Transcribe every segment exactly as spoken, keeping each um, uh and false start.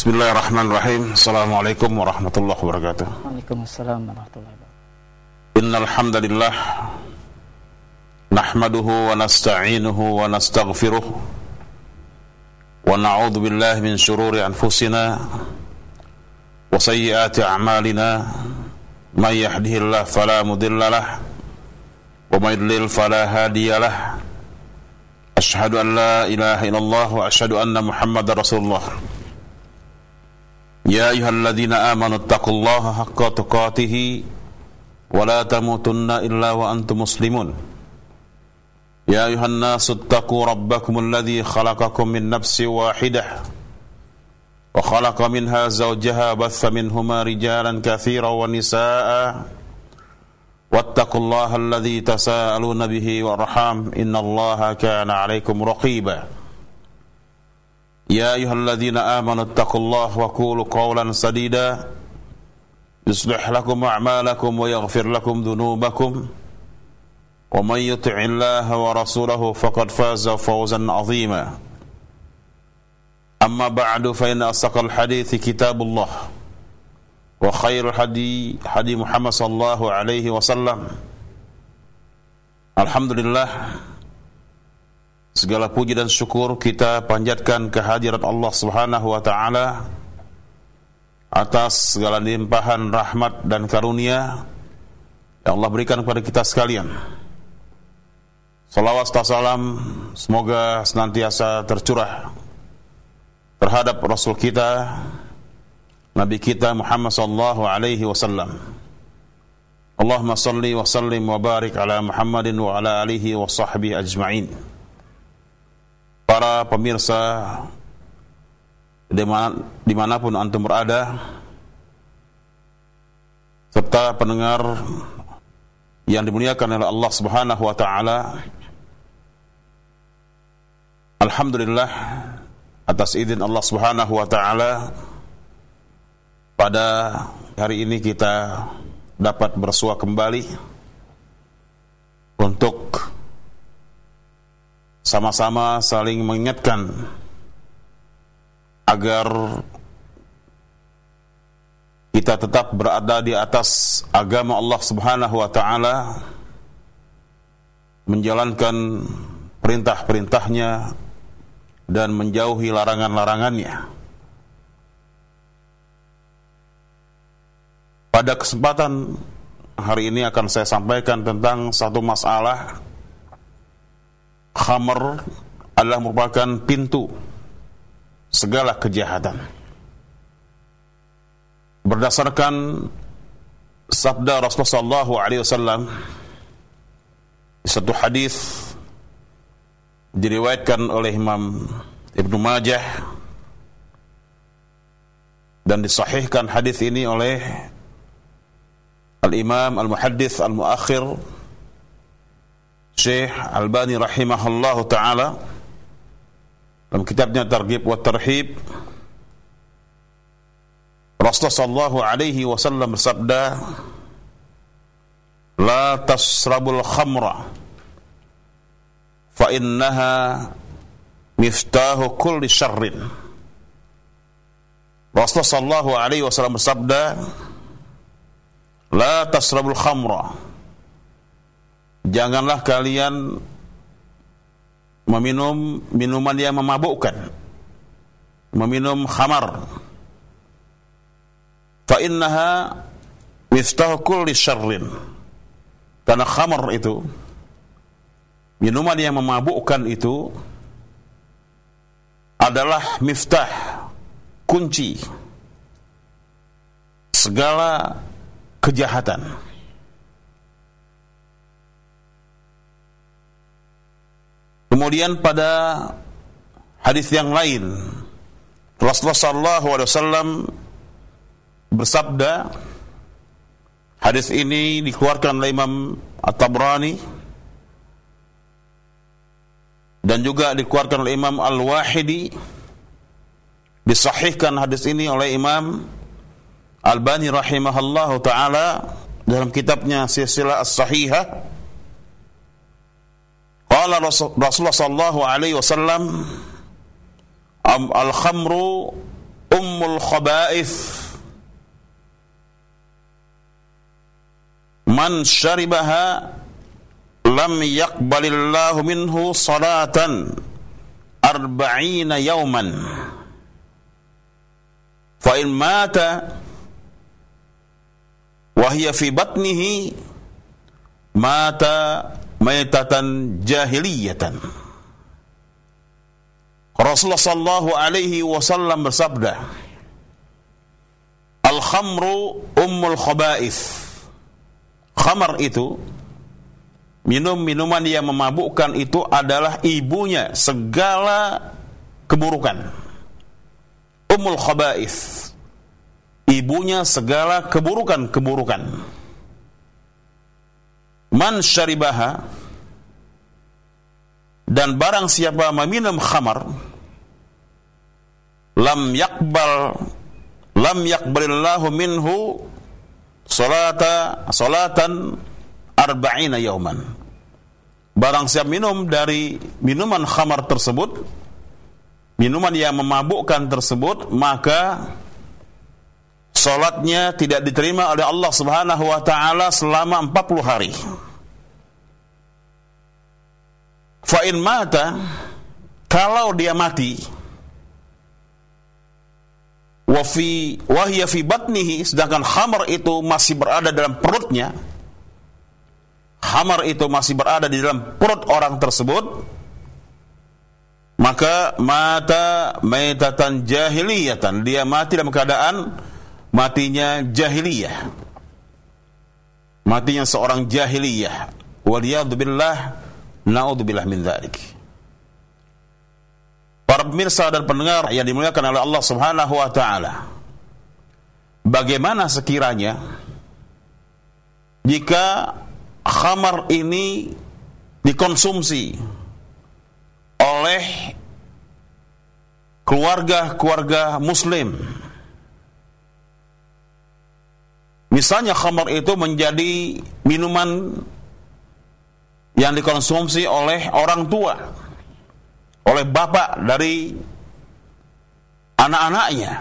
Bismillahirrahmanirrahim. Assalamualaikum warahmatullahi wabarakatuh. Waalaikumsalam warahmatullahi wabarakatuh. Innal hamdalillah nahmaduhu wa nasta'inuhu wa nastaghfiruh wa na'udzu billahi min shururi anfusina wa sayyiati a'malina. May yahdihillahu fala mudilla lahu wa may yudlil fala hadiya lahu. Asyhadu an la ilaha illallah wa asyhadu anna Muhammadar Rasulullah. Ya ayyuhalladzina amanu taqullaha haqqa tuqatih wa la tamutunna illa wa antum muslimun. Ya ayyuhan nasu taqu rabbakumul ladzi khalaqakum min nafsin wahidah wa khalaqa minha zawjaha batha minhuma rijalan katsiran wa nisaa'a wattaqullaha alladzi tasaaluna bihi warham innallaha kana 'alaikum raqiba. Ya ayyuhalladzina amanu taqullaha wa qulu qawlan sadida yuslih lakum a'malakum wa yaghfir lakum dhunubakum wa may yuti'illaha wa rasulahu faqad faza fawzan 'azima. Amma ba'du fa inna asdaqal hadithi kitabullah wa khairul hadi hadi Muhammad sallallahu alaihi wasallam. Alhamdulillah, segala puji dan syukur kita panjatkan kehadirat Allah Subhanahu wa taala atas segala limpahan rahmat dan karunia yang Allah berikan kepada kita sekalian. Salawat dan salam semoga senantiasa tercurah terhadap Rasul kita, Nabi kita Muhammad sallallahu alaihi wasallam. Allahumma salli wa sallim wa barik ala Muhammadin wa ala alihi wa sahbihi ajma'in. Para pemirsa dimana, dimanapun antum berada, serta pendengar yang dimuliakan oleh Allah Subhanahu wa taala, alhamdulillah atas izin Allah Subhanahu wa taala pada hari ini kita dapat bersua kembali untuk sama-sama saling mengingatkan agar kita tetap berada di atas agama Allah Subhanahu wa taala, menjalankan perintah-perintahnya dan menjauhi larangan-larangannya. Pada kesempatan hari ini akan saya sampaikan tentang satu masalah. Khamr adalah merupakan pintu segala kejahatan. Berdasarkan sabda Rasulullah sallallahu alaihi wasallam, satu hadis diriwayatkan oleh Imam Ibnu Majah dan disahihkan hadis ini oleh Al-Imam Al-Muhaddits Al-Muakhir Syekh Albani rahimahullahu ta'ala dalam kitabnya Targhib wa Tarhib. Rasulullah sallallahu alaihi wasallam bersabda, la tasrabul khamra fa innaha miftahu kulli syarrin. Rasulullah sallallahu alaihi wasallam bersabda, la tasrabul khamra, janganlah kalian meminum minuman yang memabukkan, meminum khamar. Fa innaha miftahu kulli syarrin, karena khamar itu, minuman yang memabukkan itu adalah miftah, kunci segala kejahatan. Kemudian pada hadis yang lain Rasulullah sallallahu alaihi wasallam bersabda, hadis ini dikeluarkan oleh Imam At-Tabrani dan juga dikeluarkan oleh Imam Al-Wahidi, disahihkan hadis ini oleh Imam Albani rahimahullahu ta'ala dalam kitabnya Silsilah As-Sahihah. Qala Rasulullah sallallahu alaihi wasallam, al-khamru ummul khaba'ith. Man syaribaha lam yaqbalillahu minhu salatan arba'ina yawman. Fa in mata wa hiya fi batnihi mata maitatan jahiliyatan. Rasulullah sallallahu alaihi wasallam bersabda, al-khamru ummul khaba'ith. Khamar itu, minum-minuman yang memabukkan itu adalah ibunya segala keburukan. Ummul khaba'ith, ibunya segala keburukan-keburukan. Man syaribaha, dan barang siapa meminum khamar, lam yakbal lam yakbalillahu minhu salata salatan arba'ina yauman. Barang siapa minum dari minuman khamar tersebut, minuman yang memabukkan tersebut, maka salatnya tidak diterima oleh Allah Subhanahu wa taala selama empat puluh hari. Fa in mata, kalau dia mati, wa fi wa hiya fi batnihi, sedangkan khamar itu masih berada dalam perutnya, khamar itu masih berada di dalam perut orang tersebut, maka mata maitatan jahiliyatan, dia mati dalam keadaan matinya jahiliyah, matinya seorang jahiliyah. Waliyadzubillah, na'udzubillah min dzalik. Para pemirsa dan pendengar yang dimuliakan oleh Allah Subhanahu wa taala, bagaimana sekiranya jika khamar ini dikonsumsi oleh keluarga-keluarga muslim? Misalnya khamar itu menjadi minuman yang dikonsumsi oleh orang tua, oleh bapak dari anak-anaknya.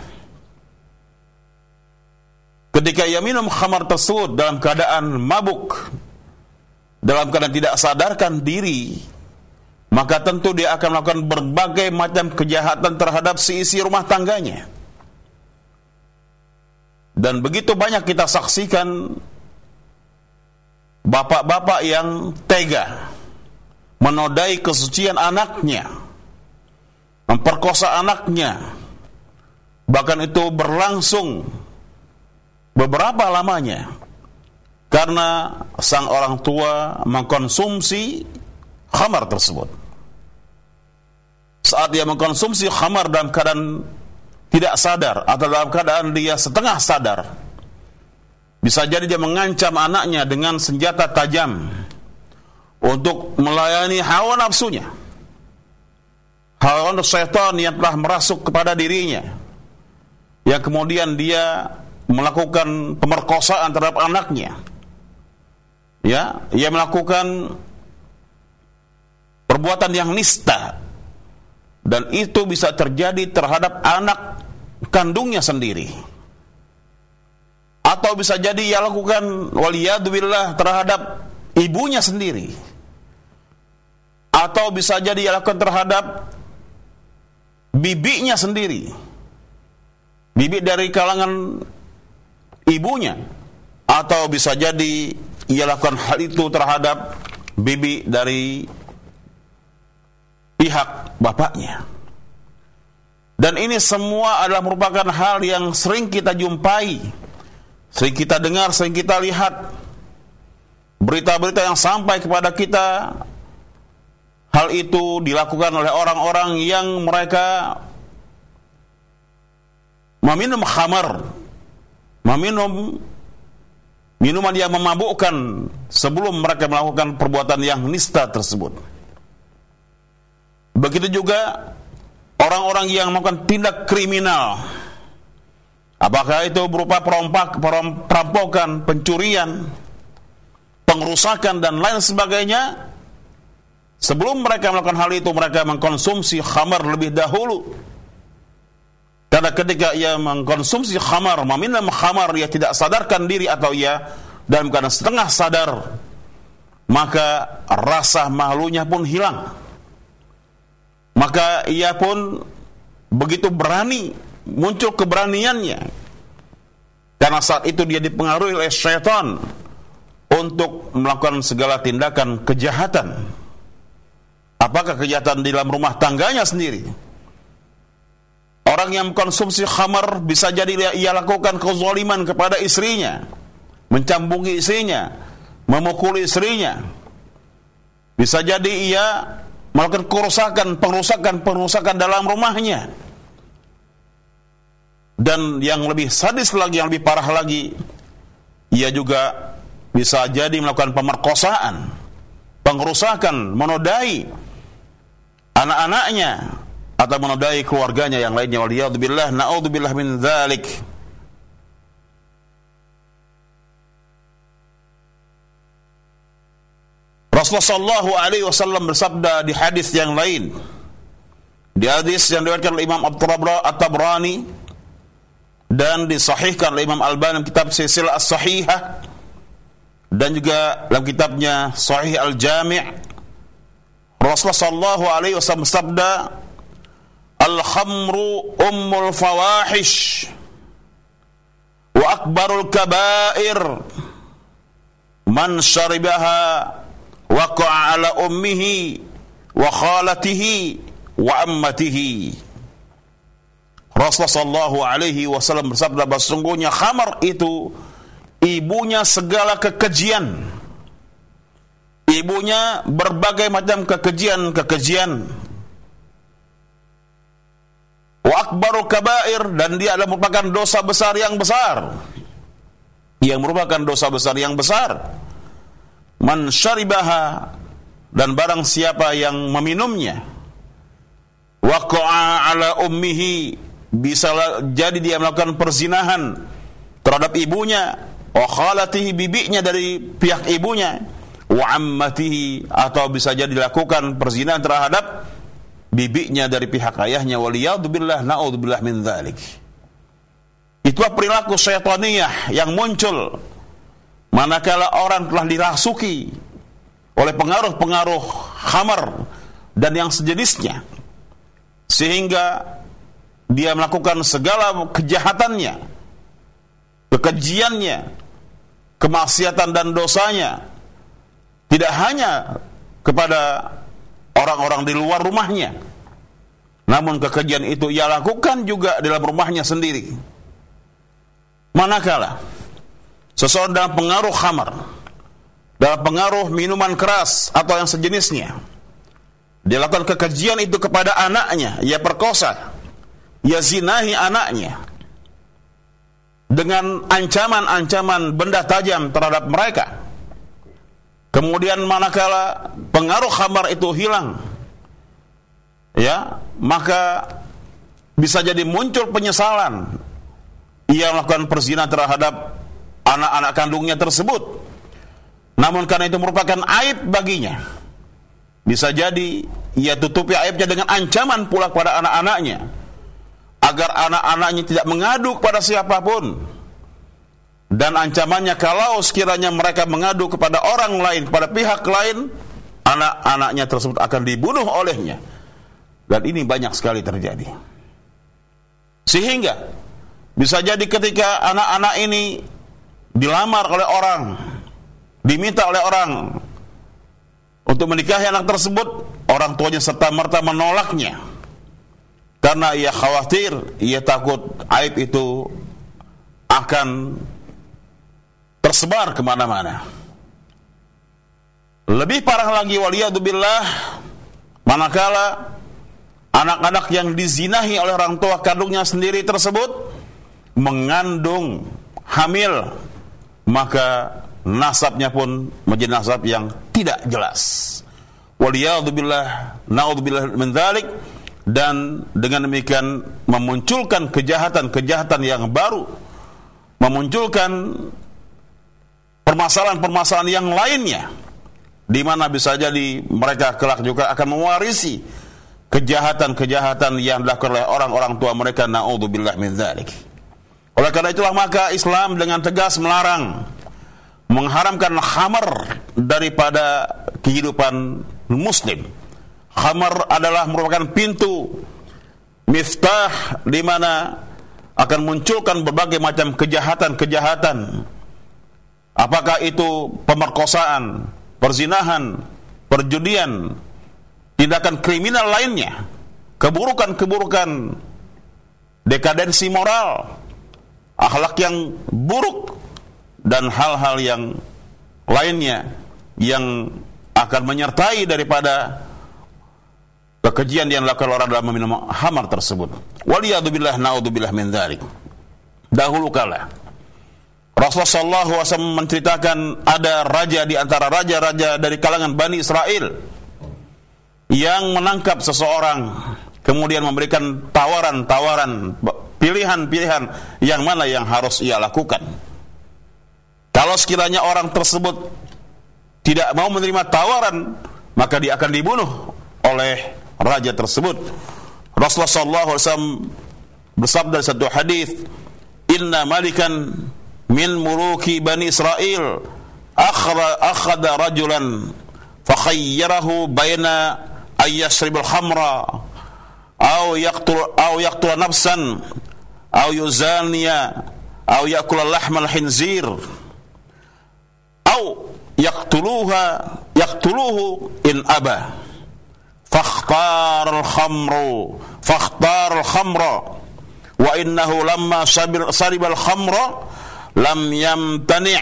Ketika ia minum khamar tersebut dalam keadaan mabuk, dalam keadaan tidak sadarkan diri, maka tentu dia akan melakukan berbagai macam kejahatan terhadap seisi rumah tangganya. Dan begitu banyak kita saksikan bapak-bapak yang tega menodai kesucian anaknya, memperkosa anaknya, bahkan itu berlangsung beberapa lamanya karena sang orang tua mengkonsumsi khamar tersebut. Saat dia mengkonsumsi khamar dalam keadaan tidak sadar atau dalam keadaan dia setengah sadar, bisa jadi dia mengancam anaknya dengan senjata tajam untuk melayani hawa nafsunya, hawa nafsu syaitan yang telah merasuk kepada dirinya, yang kemudian dia melakukan pemerkosaan terhadap anaknya. Ya, ia melakukan perbuatan yang nista, dan itu bisa terjadi terhadap anak kandungnya sendiri, atau bisa jadi ia lakukan waliyadzubillah terhadap ibunya sendiri, atau bisa jadi ia lakukan terhadap bibinya sendiri, bibi dari kalangan ibunya, atau bisa jadi ia lakukan hal itu terhadap bibi dari pihak bapaknya. Dan ini semua adalah merupakan hal yang sering kita jumpai, sering kita dengar, sering kita lihat. Berita-berita yang sampai kepada kita, hal itu dilakukan oleh orang-orang yang mereka meminum khamar, meminum minuman yang memabukkan sebelum mereka melakukan perbuatan yang nista tersebut. Begitu juga orang-orang yang melakukan tindak kriminal, apakah itu berupa perompak, perampokan, pencurian, pengrusakan dan lain sebagainya. Sebelum mereka melakukan hal itu, mereka mengkonsumsi khamar lebih dahulu. Karena ketika ia mengkonsumsi khamar, meminum khamar, ia tidak sadarkan diri atau ia dalam keadaan setengah sadar, maka rasa malunya pun hilang. Maka ia pun begitu berani, muncul keberaniannya. Karena saat itu dia dipengaruhi oleh syaitan untuk melakukan segala tindakan kejahatan. Apakah kejahatan di dalam rumah tangganya sendiri? Orang yang mengkonsumsi khamar bisa jadi ia lakukan kezaliman kepada istrinya, mencambungi istrinya, memukuli istrinya. Bisa jadi ia melakukan kerusakan, pengerusakan, pengerusakan dalam rumahnya. Dan yang lebih sadis lagi, yang lebih parah lagi, ia juga bisa jadi melakukan pemerkosaan, pengerusakan, menodai anak-anaknya atau menodai keluarganya yang lainnya. Waliyadzubillah, na'udzubillah min dzalik. Rasulullah sallallahu alaihi wasallam bersabda di hadis yang lain, di hadis yang diriwayatkan oleh Imam At-Tabrani dan disahihkan oleh Imam Albani dalam kitab Silsilah As-Sahihah dan juga dalam kitabnya Sahih Al-Jami'. Rasulullah sallallahu alaihi wasallam bersabda, al-khamru ummul fawahish wa akbarul kabair, man syaribaha waqa'a ala ummihi wa khalatihi wa ammatihi. Rasulullah sallallahu alaihi wasallam bersabda, sesungguhnya khamar itu ibunya segala kekejian, ibunya berbagai macam kekejian-kekejian. Wa akbarul kabair, dan dia adalah merupakan dosa besar yang besar. Yang merupakan dosa besar yang besar. Man syaribaha, dan barang siapa yang meminumnya. Waqa'a ala ummihi, bisa jadi dia melakukan perzinahan terhadap ibunya. Wa khalatihi, bibinya dari pihak ibunya. Wa ammatihi, atau bisa jadi dilakukan perzinahan terhadap bibinya dari pihak ayahnya. Waliyadzubillah, na'udzubillah min dzalik. Itulah perilaku syaitaniyah yang muncul manakala orang telah dirasuki oleh pengaruh-pengaruh khamar dan yang sejenisnya, sehingga dia melakukan segala kejahatannya, kekejiannya, kemaksiatan dan dosanya, tidak hanya kepada orang-orang di luar rumahnya, namun kekejian itu ia lakukan juga dalam rumahnya sendiri. Manakala seseorang dalam pengaruh khamar, dalam pengaruh minuman keras atau yang sejenisnya, dia lakukan kekejian itu kepada anaknya, ia perkosa, ia zinahi anaknya dengan ancaman-ancaman benda tajam terhadap mereka. Kemudian manakala pengaruh khamar itu hilang, ya, maka bisa jadi muncul penyesalan. Ia melakukan perzinahan terhadap anak-anak kandungnya tersebut. Namun karena itu merupakan aib baginya, bisa jadi ia tutupi aibnya dengan ancaman pula kepada anak-anaknya, agar anak-anaknya tidak mengadu kepada siapapun. Dan ancamannya, kalau sekiranya mereka mengadu kepada orang lain, kepada pihak lain, anak-anaknya tersebut akan dibunuh olehnya. Dan ini banyak sekali terjadi. Sehingga bisa jadi ketika anak-anak ini dilamar oleh orang, diminta oleh orang untuk menikahi anak tersebut, orang tuanya serta-merta menolaknya, karena ia khawatir, ia takut aib itu akan tersebar kemana-mana. Lebih parah lagi, waliyadzubillah, manakala anak-anak yang dizinahi oleh orang tua kandungnya sendiri tersebut mengandung hamil, maka nasabnya pun menjadi nasab yang tidak jelas. Waliyadzubillah, na'udzubillah min dzalik. Dan dengan demikian memunculkan kejahatan-kejahatan yang baru, memunculkan permasalahan-permasalahan yang lainnya, di mana bisa jadi mereka kelak juga akan mewarisi kejahatan-kejahatan yang dilakukan oleh orang-orang tua mereka, na'udzubillah min dzalik. Oleh karena itulah maka Islam dengan tegas melarang, mengharamkan khamar daripada kehidupan muslim. Khamar adalah merupakan pintu, miftah, di mana akan munculkan berbagai macam kejahatan-kejahatan. Apakah itu pemerkosaan, perzinahan, perjudian, tindakan kriminal lainnya, keburukan-keburukan, dekadensi moral, akhlak yang buruk, dan hal-hal yang lainnya yang akan menyertai daripada kekejian yang dilakukan orang dalam meminum khamar tersebut. Waliyadzubillah, naudzubillah min dzalik. Dahulu kala Rasulullah sallallahu alaihi wasallam menceritakan ada raja di antara raja-raja dari kalangan Bani Israel yang menangkap seseorang, kemudian memberikan tawaran-tawaran, pilihan-pilihan yang mana yang harus ia lakukan. Kalau sekiranya orang tersebut tidak mau menerima tawaran, maka dia akan dibunuh oleh raja tersebut. Rasulullah sallallahu alaihi wasallam bersabda satu hadis, "Inna malikan min muluki Bani Israel akhadha rajulan fakhayyarahu baina ayyashribal khamra aw yaqtul aw yaqtul nafsan aw yuzaniya aw yakula lahmal khinzir aw yaqtuluha yaqtuluhu in aba fakhtar al-khamru fakhtar al-khamra wa innahu lamma shariba al-khamra lam yamtani'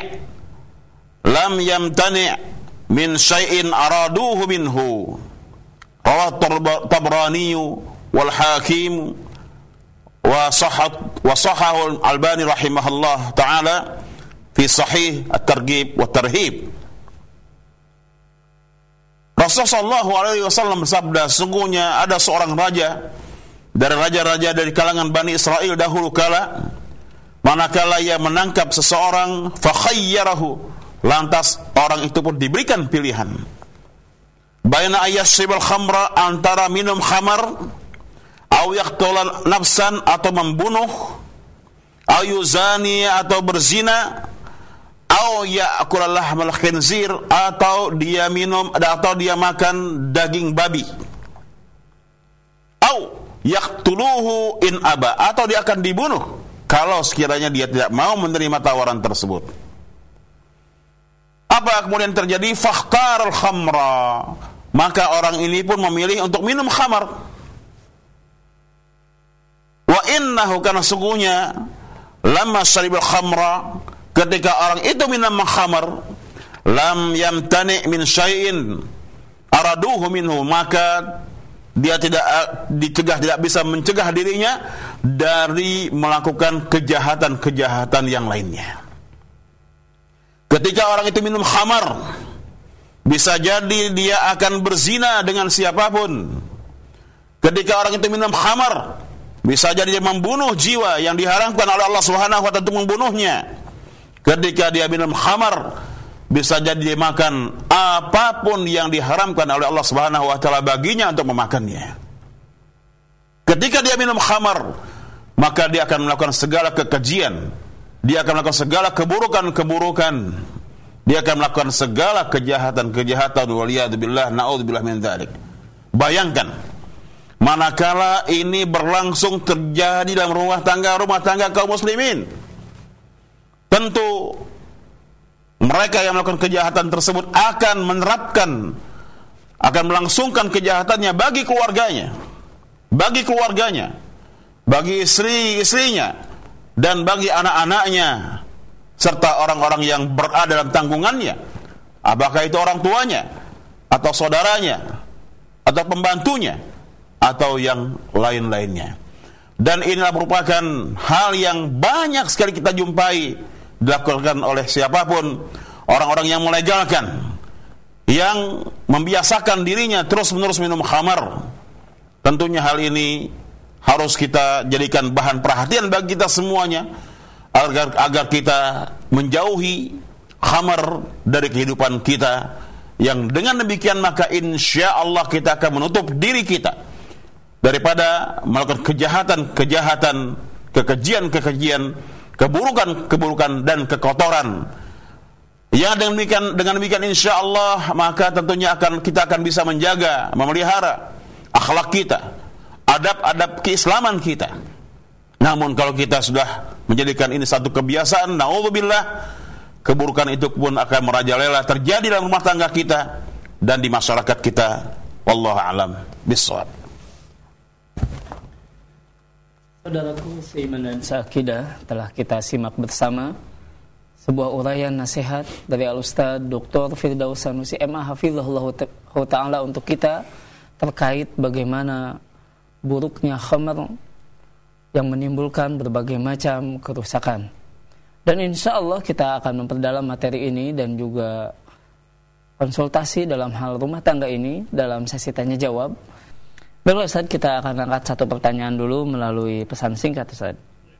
lam yamtani' min syai'in araduhu minhu." Rawahu Tabrani wal Hakim wa sahhat wa sahahu Al-Albani rahimahullah taala fi sahih at-targhib wa tarhib. Rasulullah sallallahu alaihi wasallam bersabda, sungguhnya ada seorang raja dari raja-raja dari kalangan Bani Israel dahulu kala, manakala ia menangkap seseorang, fakhayyarahu, lantas orang itu pun diberikan pilihan, baina ayyashribal khamra, antara minum khamar, au yaqtula nafsan, atau membunuh, au yuzani, atau berzina, au ya'kula lahmal khinzir, atau dia minum atau dia makan daging babi, au yaqtuluhu in aba, atau dia akan dibunuh kalau sekiranya dia tidak mau menerima tawaran tersebut. Apa kemudian terjadi? Fakhtar al-khamra, maka orang ini pun memilih untuk minum khamar. Wa innahu, karena sungguhnya, lamma syaribal khamra, ketika orang itu minum khamar, lam yamtani min syai'in araduhu minhu, maka dia tidak dicegah, tidak bisa mencegah dirinya dari melakukan kejahatan-kejahatan yang lainnya. Ketika orang itu minum khamar, bisa jadi dia akan berzina dengan siapapun. Ketika orang itu minum khamar, bisa jadi dia membunuh jiwa yang diharamkan oleh Allah Subhanahu wa taala untuk membunuhnya. Ketika dia minum khamar, bisa jadi dia makan apapun yang diharamkan oleh Allah Subhanahu wa taala baginya untuk memakannya. Ketika dia minum khamar, maka dia akan melakukan segala kekejian, dia akan melakukan segala keburukan-keburukan, dia akan melakukan segala kejahatan-kejahatan, waliyadzubillah, naudzubillah min dzalik. Bayangkan, manakala ini berlangsung terjadi dalam rumah tangga-rumah tangga kaum muslimin, tentu mereka yang melakukan kejahatan tersebut akan menerapkan, akan melangsungkan kejahatannya bagi keluarganya, bagi keluarganya, bagi istri-istrinya, dan bagi anak-anaknya, serta orang-orang yang berada dalam tanggungannya, apakah itu orang tuanya, atau saudaranya, atau pembantunya, atau yang lain-lainnya. Dan inilah merupakan hal yang banyak sekali kita jumpai dilakukan oleh siapapun, orang-orang yang melegalkan, yang membiasakan dirinya terus-menerus minum khamar. Tentunya hal ini harus kita jadikan bahan perhatian bagi kita semuanya, agar agar kita menjauhi khamar dari kehidupan kita, yang dengan demikian maka insya Allah kita akan menutup diri kita daripada melakukan kejahatan-kejahatan, kekejian-kekejian, keburukan-keburukan dan kekotoran. Ya, dengan demikian, dengan demikian insya Allah maka tentunya akan kita akan bisa menjaga, memelihara akhlak kita, adab-adab keislaman kita. Namun kalau kita sudah menjadikan ini satu kebiasaan, naudzubillah, keburukan itu pun akan merajalela terjadi dalam rumah tangga kita dan di masyarakat kita. Wallahu a'lam bishawab. Saudaraku seiman dan seakidah, telah kita simak bersama sebuah uraian nasihat dari Al-Ustaz Doktor Firdaus Sanusi M A Hafizahullah Ta'ala untuk kita terkait bagaimana buruknya khamr yang menimbulkan berbagai macam kerusakan. Dan insya Allah kita akan memperdalam materi ini dan juga konsultasi dalam hal rumah tangga ini dalam sesi tanya jawab. Baiklah Ustaz, kita akan angkat satu pertanyaan dulu melalui pesan singkat Ustaz.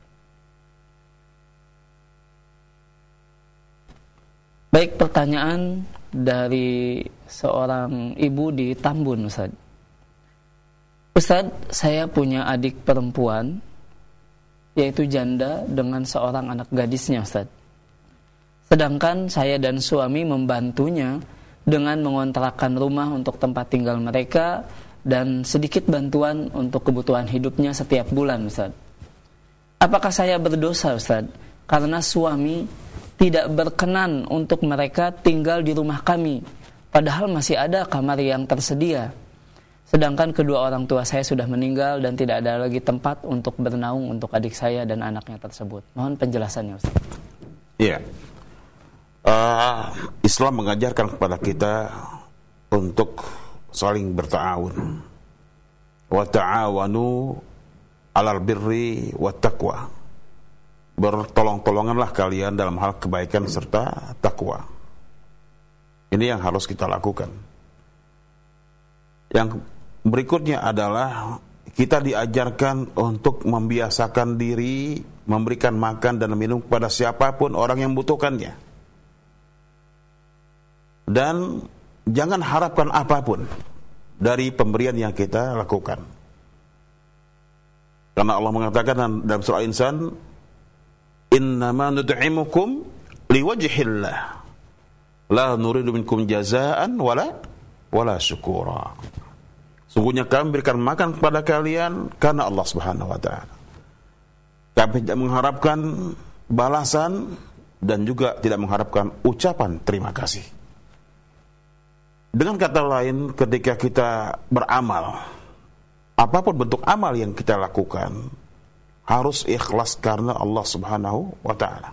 Baik, pertanyaan dari seorang ibu di Tambun Ustaz. Ustaz, saya punya adik perempuan yaitu janda dengan seorang anak gadisnya Ustaz. Sedangkan saya dan suami membantunya dengan mengontrakkan rumah untuk tempat tinggal mereka dan sedikit bantuan untuk kebutuhan hidupnya setiap bulan Ustaz. Apakah saya berdosa Ustaz karena suami tidak berkenan untuk mereka tinggal di rumah kami, padahal masih ada kamar yang tersedia, sedangkan kedua orang tua saya sudah meninggal dan tidak ada lagi tempat untuk bernaung untuk adik saya dan anaknya tersebut. Mohon penjelasannya Ustaz. Iya, uh, Islam mengajarkan kepada kita untuk saling berta'awun. Wa ta'awanu 'alal birri wat taqwa. Bertolong-tolonganlah kalian dalam hal kebaikan serta takwa. Ini yang harus kita lakukan. Yang berikutnya adalah kita diajarkan untuk membiasakan diri memberikan makan dan minum kepada siapapun orang yang membutuhkannya. Dan jangan harapkan apapun dari pemberian yang kita lakukan. Karena Allah mengatakan dalam surah Insan, innama nut'imukum liwajhillah la nuridu minkum jazaan wala wala syukura. Sungguhnya kami berikan makan kepada kalian karena Allah Subhanahu wa taala. Kami tidak mengharapkan balasan dan juga tidak mengharapkan ucapan terima kasih. Dengan kata lain, ketika kita beramal, apapun bentuk amal yang kita lakukan, harus ikhlas karena Allah Subhanahu wa ta'ala.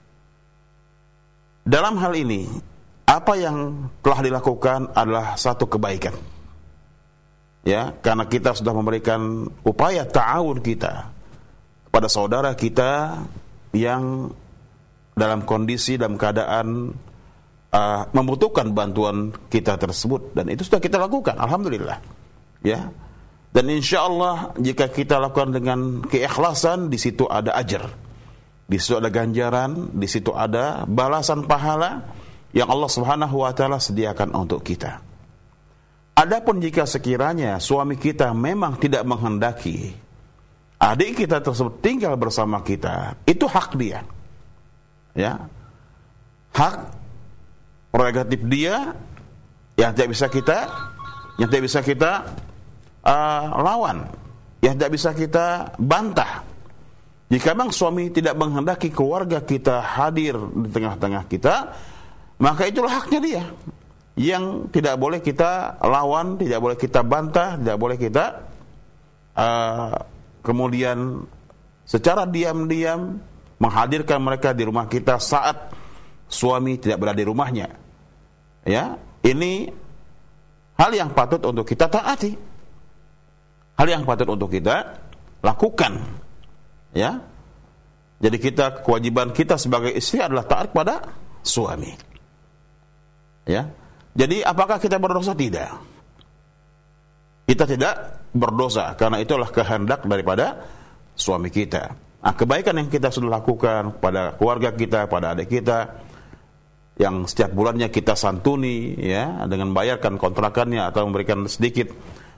Dalam hal ini, apa yang telah dilakukan adalah satu kebaikan. Ya, karena kita sudah memberikan upaya ta'awun kita kepada saudara kita yang dalam kondisi, dalam keadaan uh, membutuhkan bantuan kita tersebut, dan itu sudah kita lakukan, alhamdulillah. Ya. Dan insya Allah jika kita lakukan dengan keikhlasan, di situ ada ajar, di situ ada ganjaran, di situ ada balasan pahala yang Allah Subhanahu wa taala sediakan untuk kita. Adapun jika sekiranya suami kita memang tidak menghendaki adik kita tersebut tinggal bersama kita, itu hak dia. Ya. Hak prerogatif dia yang tidak bisa kita yang tidak bisa kita Uh, lawan, yang tidak bisa kita bantah. Jika memang suami tidak menghendaki keluarga kita hadir di tengah-tengah kita, maka itulah haknya dia, yang tidak boleh kita lawan, tidak boleh kita bantah, tidak boleh kita uh, kemudian secara diam-diam menghadirkan mereka di rumah kita saat suami tidak berada di rumahnya. Ya, ini hal yang patut untuk kita taati. Hal yang patut untuk kita lakukan, ya. Jadi kita, kewajiban kita sebagai istri adalah taat kepada suami, ya. Jadi apakah kita berdosa? Tidak. Kita tidak berdosa karena itulah kehendak daripada suami kita. Nah, kebaikan yang kita sudah lakukan pada keluarga kita, pada adik kita, yang setiap bulannya kita santuni, ya, dengan bayarkan kontrakannya atau memberikan sedikit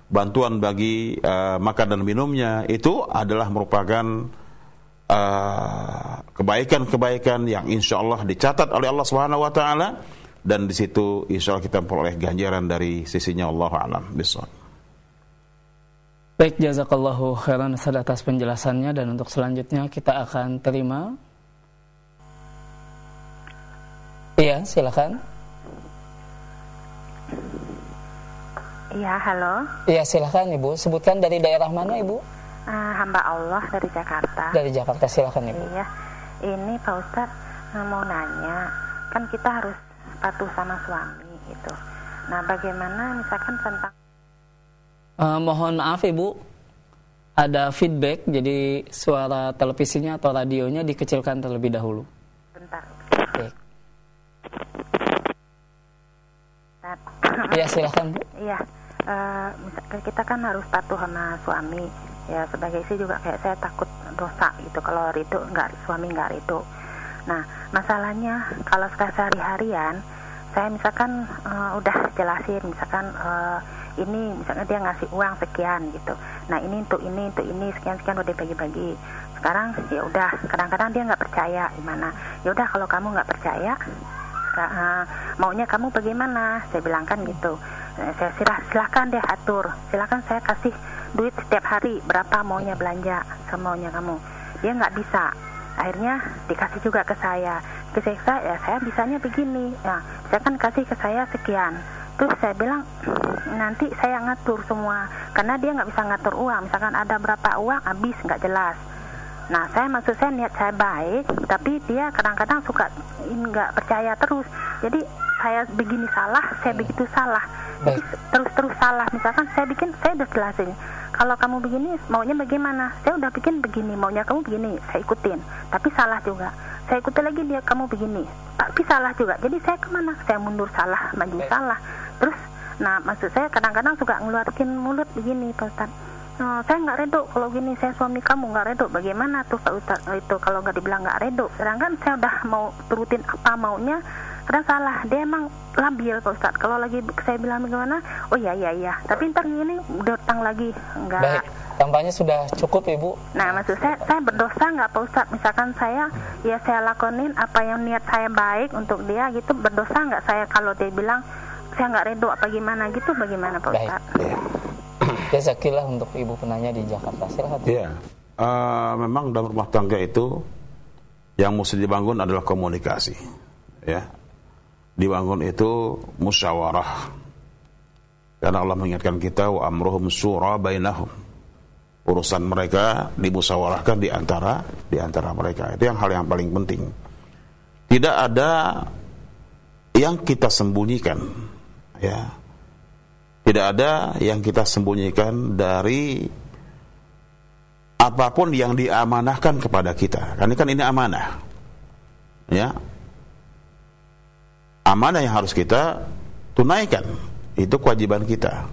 bantuan bagi uh, makan dan minumnya, itu adalah merupakan uh, kebaikan-kebaikan yang insya Allah dicatat oleh Allah Subhanahu Wa Taala, dan di situ insya Allah kita memperoleh ganjaran dari sisinya. Allahu a'lam bishawab. Baik, jazakallahu khairan atas penjelasannya, dan untuk selanjutnya kita akan terima. Iya, silakan. Iya, halo. Iya, silakan Ibu. Sebutkan dari daerah mana Ibu? Uh, hamba Allah dari Jakarta. Dari Jakarta, silakan Ibu. Iya. Ini Pak Ustadz mau nanya, kan kita harus patuh sama suami gitu. Nah, bagaimana misalkan tentang uh, mohon maaf Ibu, ada feedback, jadi suara televisinya atau radionya dikecilkan terlebih dahulu. Bentar. Baik. Iya, silakan Bu. Iya, uh, kita kan harus patuh sama suami. Ya, sebagai istri juga kayak saya takut dosa gitu kalau ridho nggak, suami nggak ridho. Nah, masalahnya kalau sehari-harian saya misalkan uh, udah jelasin, misalkan uh, ini misalnya dia ngasih uang sekian gitu. Nah, ini untuk ini untuk ini sekian sekian udah bagi-bagi. Sekarang ya udah, kadang-kadang dia nggak percaya gimana. Ya udah, kalau kamu nggak percaya, Uh, maunya kamu bagaimana? Saya bilang kan gitu. Uh, saya silah, silakan deh atur. Silakan saya kasih duit setiap hari berapa maunya belanja semaunya kamu. Dia nggak bisa. Akhirnya dikasih juga ke saya. Ke saya, ya saya bisanya begini. Ya, saya kan kasih ke saya sekian. Terus saya bilang nanti saya ngatur semua. Karena dia nggak bisa ngatur uang. Misalkan ada berapa uang habis nggak jelas. Nah, saya maksud saya niat saya baik, tapi dia kadang-kadang suka nggak percaya terus. Jadi saya begini salah, saya begitu salah. Jadi terus-terus salah. Misalkan saya bikin, saya udah jelasin. Kalau kamu begini, maunya bagaimana? Saya udah bikin begini, maunya kamu begini. Saya ikutin, tapi salah juga. Saya ikutin lagi dia, kamu begini, tapi salah juga. Jadi saya kemana? Saya mundur salah, maju salah. Terus, nah maksud saya kadang-kadang suka ngeluarin mulut begini, Pak Ustadz. Oh, saya nggak redo kalau gini, saya suami kamu nggak redo, bagaimana tuh Pak Ustadz itu kalau nggak dibilang nggak redo, sedangkan saya udah mau turutin apa maunya, kadang salah, dia emang labil Pak Ustadz. Kalau lagi saya bilang bagaimana, oh iya iya iya, tapi ntar gini udah utang lagi, nggak. Baik, tampaknya sudah cukup Ibu. Nah, maksud saya, saya berdosa nggak Pak Ustadz? Misalkan saya, ya saya lakonin apa yang niat saya baik untuk dia gitu, berdosa nggak saya kalau dia bilang saya nggak redo apa gimana gitu, bagaimana Pak Ustadz? Jazakillah untuk Ibu penanya di Jakarta. Silakan. Iya. Uh, memang dalam rumah tangga itu yang mesti dibangun adalah komunikasi. Ya. Dibangun itu musyawarah. Karena Allah mengingatkan kita wa amruhum syura bainahum. Urusan mereka dimusyawarahkan di antara di antara mereka. Itu yang hal yang paling penting. Tidak ada yang kita sembunyikan, ya. Tidak ada yang kita sembunyikan dari apapun yang diamanahkan kepada kita. Karena kan ini amanah. Ya. Amanah yang harus kita tunaikan. Itu kewajiban kita.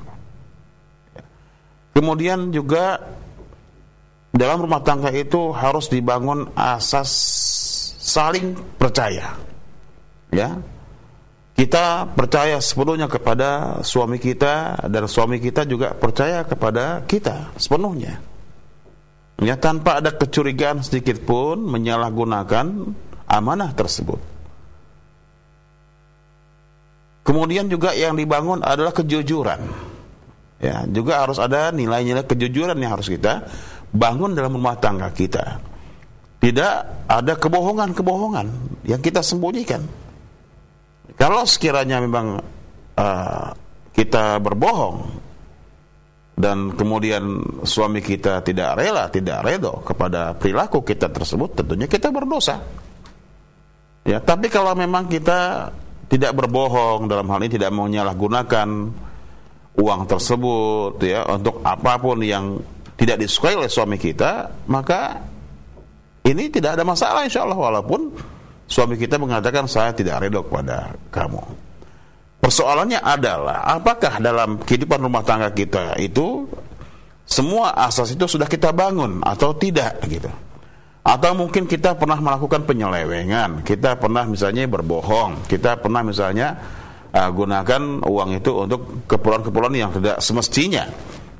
Kemudian juga dalam rumah tangga itu harus dibangun asas saling percaya. Ya. Kita percaya sepenuhnya kepada suami kita, dan suami kita juga percaya kepada kita sepenuhnya. Ya, tanpa ada kecurigaan sedikit pun menyalahgunakan amanah tersebut. Kemudian juga yang dibangun adalah kejujuran. Ya, juga harus ada nilai-nilai kejujuran yang harus kita bangun dalam rumah tangga kita. Tidak ada kebohongan-kebohongan yang kita sembunyikan. Kalau sekiranya memang uh, kita berbohong dan kemudian suami kita tidak rela, tidak redo kepada perilaku kita tersebut, tentunya kita berdosa. Ya, tapi kalau memang kita tidak berbohong, dalam hal ini tidak menyalahgunakan uang tersebut ya untuk apapun yang tidak disukai oleh suami kita, maka ini tidak ada masalah insyaallah, walaupun suami kita mengatakan saya tidak ridho kepada kamu. Persoalannya adalah apakah dalam kehidupan rumah tangga kita itu semua asas itu sudah kita bangun atau tidak gitu. Atau mungkin kita pernah melakukan penyelewengan, kita pernah misalnya berbohong, kita pernah misalnya uh, gunakan uang itu untuk keperluan-keperluan yang tidak semestinya.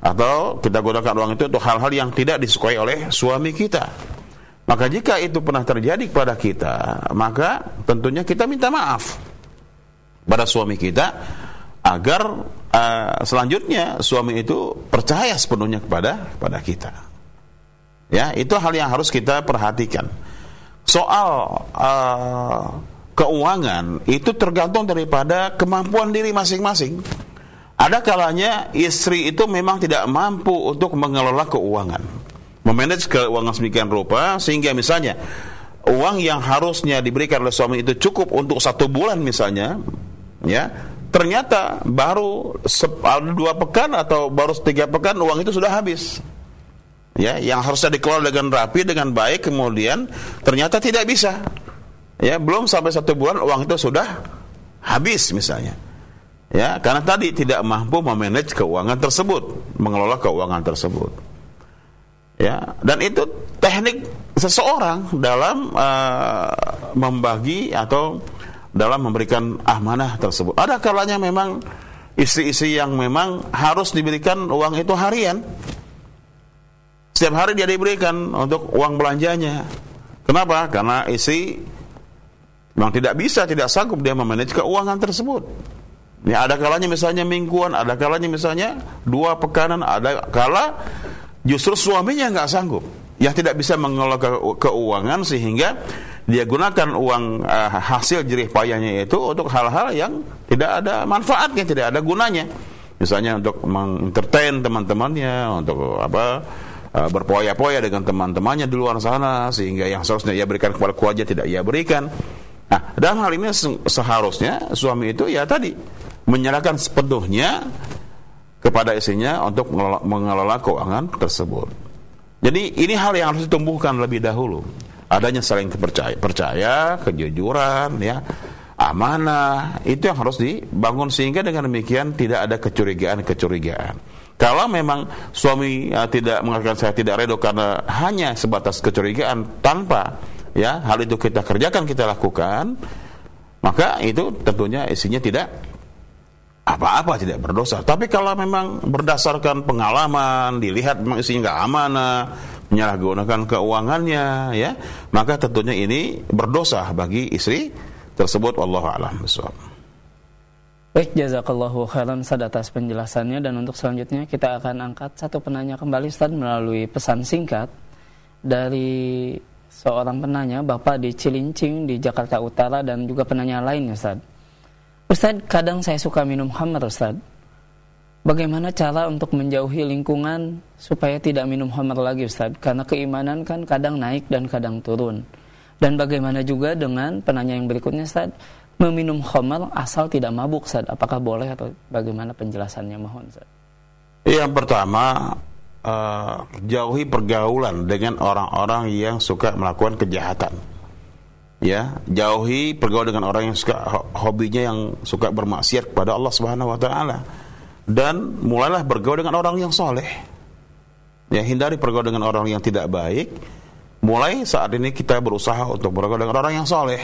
atau kita gunakan uang itu untuk hal-hal yang tidak disukai oleh suami kita. Maka jika itu pernah terjadi kepada kita, maka tentunya kita minta maaf pada suami kita agar uh, selanjutnya suami itu percaya sepenuhnya kepada kepada kita. Ya, itu hal yang harus kita perhatikan. Soal uh, keuangan itu tergantung daripada kemampuan diri masing-masing. Ada kalanya istri itu memang tidak mampu untuk mengelola keuangan, memanage keuangan sedemikian rupa sehingga misalnya uang yang harusnya diberikan oleh suami itu cukup untuk satu bulan misalnya, ya ternyata baru dua pekan atau baru tiga pekan uang itu sudah habis. Ya, yang harusnya dikelola dengan rapi, dengan baik, kemudian ternyata tidak bisa. Ya, belum sampai satu bulan uang itu sudah habis misalnya. Ya, karena tadi tidak mampu memanage keuangan tersebut, mengelola keuangan tersebut. Ya, dan itu teknik seseorang dalam uh, membagi atau dalam memberikan amanah tersebut. Ada kalanya memang istri-istri yang memang harus diberikan uang itu harian. Setiap hari dia diberikan untuk uang belanjanya. Kenapa? Karena istri memang tidak bisa, tidak sanggup dia memanage keuangan tersebut. Ya, ada kalanya misalnya mingguan, ada kalanya misalnya dua pekanan, ada kala justru suaminya nggak sanggup, yang tidak bisa mengelola ke- keuangan sehingga dia gunakan uang uh, hasil jerih payahnya itu untuk hal-hal yang tidak ada manfaatnya, tidak ada gunanya. Misalnya untuk mengentertain teman-temannya, untuk apa uh, berpoya-poya dengan teman-temannya di luar sana, sehingga yang seharusnya ia berikan kepada keluarga tidak ia berikan. Nah, dalam hal ini seharusnya suami itu ya tadi menyerahkan sepenuhnya kepada istrinya untuk mengelola, mengelola keuangan tersebut. Jadi ini hal yang harus ditumbuhkan lebih dahulu. Adanya saling percaya, percaya, kejujuran, ya, amanah, itu yang harus dibangun sehingga dengan demikian tidak ada kecurigaan-kecurigaan. Kalau memang suami uh, tidak mengatakan saya tidak ridho karena hanya sebatas kecurigaan tanpa ya hal itu kita kerjakan, kita lakukan, maka itu tentunya istrinya tidak apa-apa, tidak berdosa. Tapi kalau memang berdasarkan pengalaman, dilihat memang istrinya nggak amanah, menyalahgunakan keuangannya, ya, maka tentunya ini berdosa bagi istri tersebut. Wallahu a'lam bishawab. Baik, jazakallahu khairan Ustaz atas penjelasannya, dan untuk selanjutnya kita akan angkat satu penanya kembali Ustaz melalui pesan singkat dari seorang penanya, Bapak di Cilincing di Jakarta Utara, dan juga penanya lainnya Ustaz. Ustaz, kadang saya suka minum khamr Ustaz. Bagaimana cara untuk menjauhi lingkungan supaya tidak minum khamr lagi Ustaz? Karena keimanan kan kadang naik dan kadang turun. Dan bagaimana juga dengan penanya yang berikutnya Ustaz, meminum khamr asal tidak mabuk Ustaz, apakah boleh atau bagaimana penjelasannya, mohon Ustaz? Yang pertama, uh, jauhi pergaulan dengan orang-orang yang suka melakukan kejahatan. Ya, jauhi pergaulan dengan orang yang suka hobinya yang suka bermaksiat kepada Allah Subhanahu wa taala, dan mulailah bergaul dengan orang yang soleh. Ya, hindari pergaulan dengan orang yang tidak baik. Mulai saat ini kita berusaha untuk bergaul dengan orang yang soleh.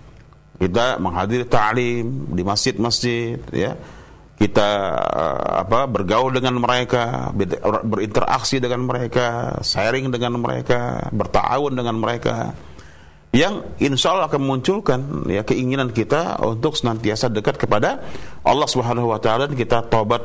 Kita menghadiri ta'lim di masjid-masjid, ya. Kita uh, apa bergaul dengan mereka, berinteraksi dengan mereka, sharing dengan mereka, berta'awun dengan mereka, yang insya Allah akan memunculkan ya keinginan kita untuk senantiasa dekat kepada Allah Subhanahu wa taala, dan kita tobat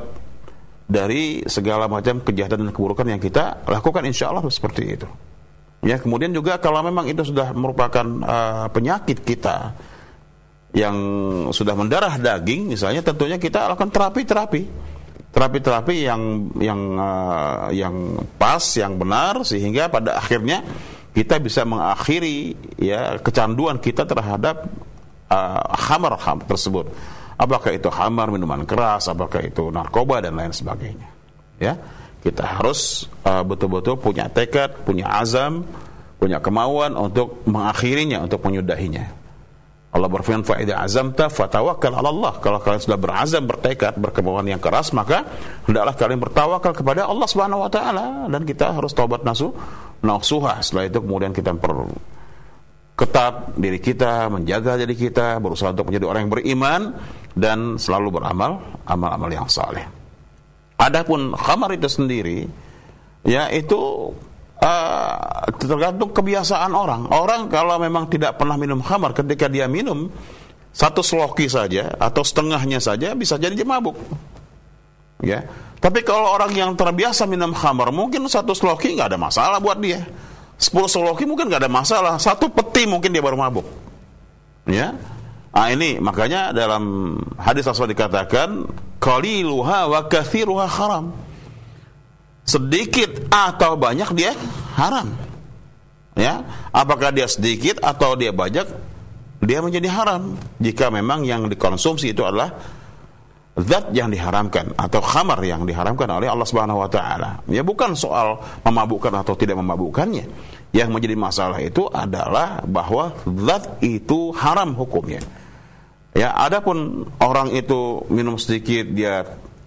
dari segala macam kejahatan dan keburukan yang kita lakukan, insya Allah seperti itu. Ya, kemudian juga kalau memang itu sudah merupakan uh, penyakit kita yang sudah mendarah daging misalnya, tentunya kita lakukan terapi-terapi. Terapi-terapi yang yang uh, yang pas, yang benar, sehingga pada akhirnya kita bisa mengakhiri ya kecanduan kita terhadap uh, khamar khamar tersebut. Apakah itu khamar, minuman keras, apakah itu narkoba dan lain sebagainya. Ya, kita harus uh, betul-betul punya tekad, punya azam, punya kemauan untuk mengakhirinya, untuk menyudahinya. Allah berfirman, fa idza azamta fatawakkal 'ala Allah. Kalau kalian sudah berazam, bertekad, berkemauan yang keras, maka hendaklah kalian bertawakal kepada Allah Subhanahu wa taala, dan kita harus taubat nasuh nasuha. Setelah itu kemudian kita perketat diri kita, menjaga diri kita, berusaha untuk menjadi orang yang beriman dan selalu beramal amal-amal yang saleh. Adapun khamar itu sendiri, ya itu uh, tergantung kebiasaan orang. Orang kalau memang tidak pernah minum khamar, ketika dia minum satu sloki saja atau setengahnya saja bisa jadi dia mabuk. Ya. Tapi kalau orang yang terbiasa minum khamar, mungkin satu sloki nggak ada masalah buat dia. Sepuluh sloki mungkin nggak ada masalah. Satu peti mungkin dia baru mabuk. Ya. Nah ini makanya dalam hadis Rasul dikatakan qaliluha wa katsiruha haram. Sedikit atau banyak dia haram. Ya, apakah dia sedikit atau dia banyak dia menjadi haram jika memang yang dikonsumsi itu adalah zat yang diharamkan atau khamar yang diharamkan oleh Allah Subhanahu wa taala. Ya bukan soal memabukkan atau tidak memabukkannya. Yang menjadi masalah itu adalah bahwa zat itu haram hukumnya. Ya, adapun orang itu minum sedikit dia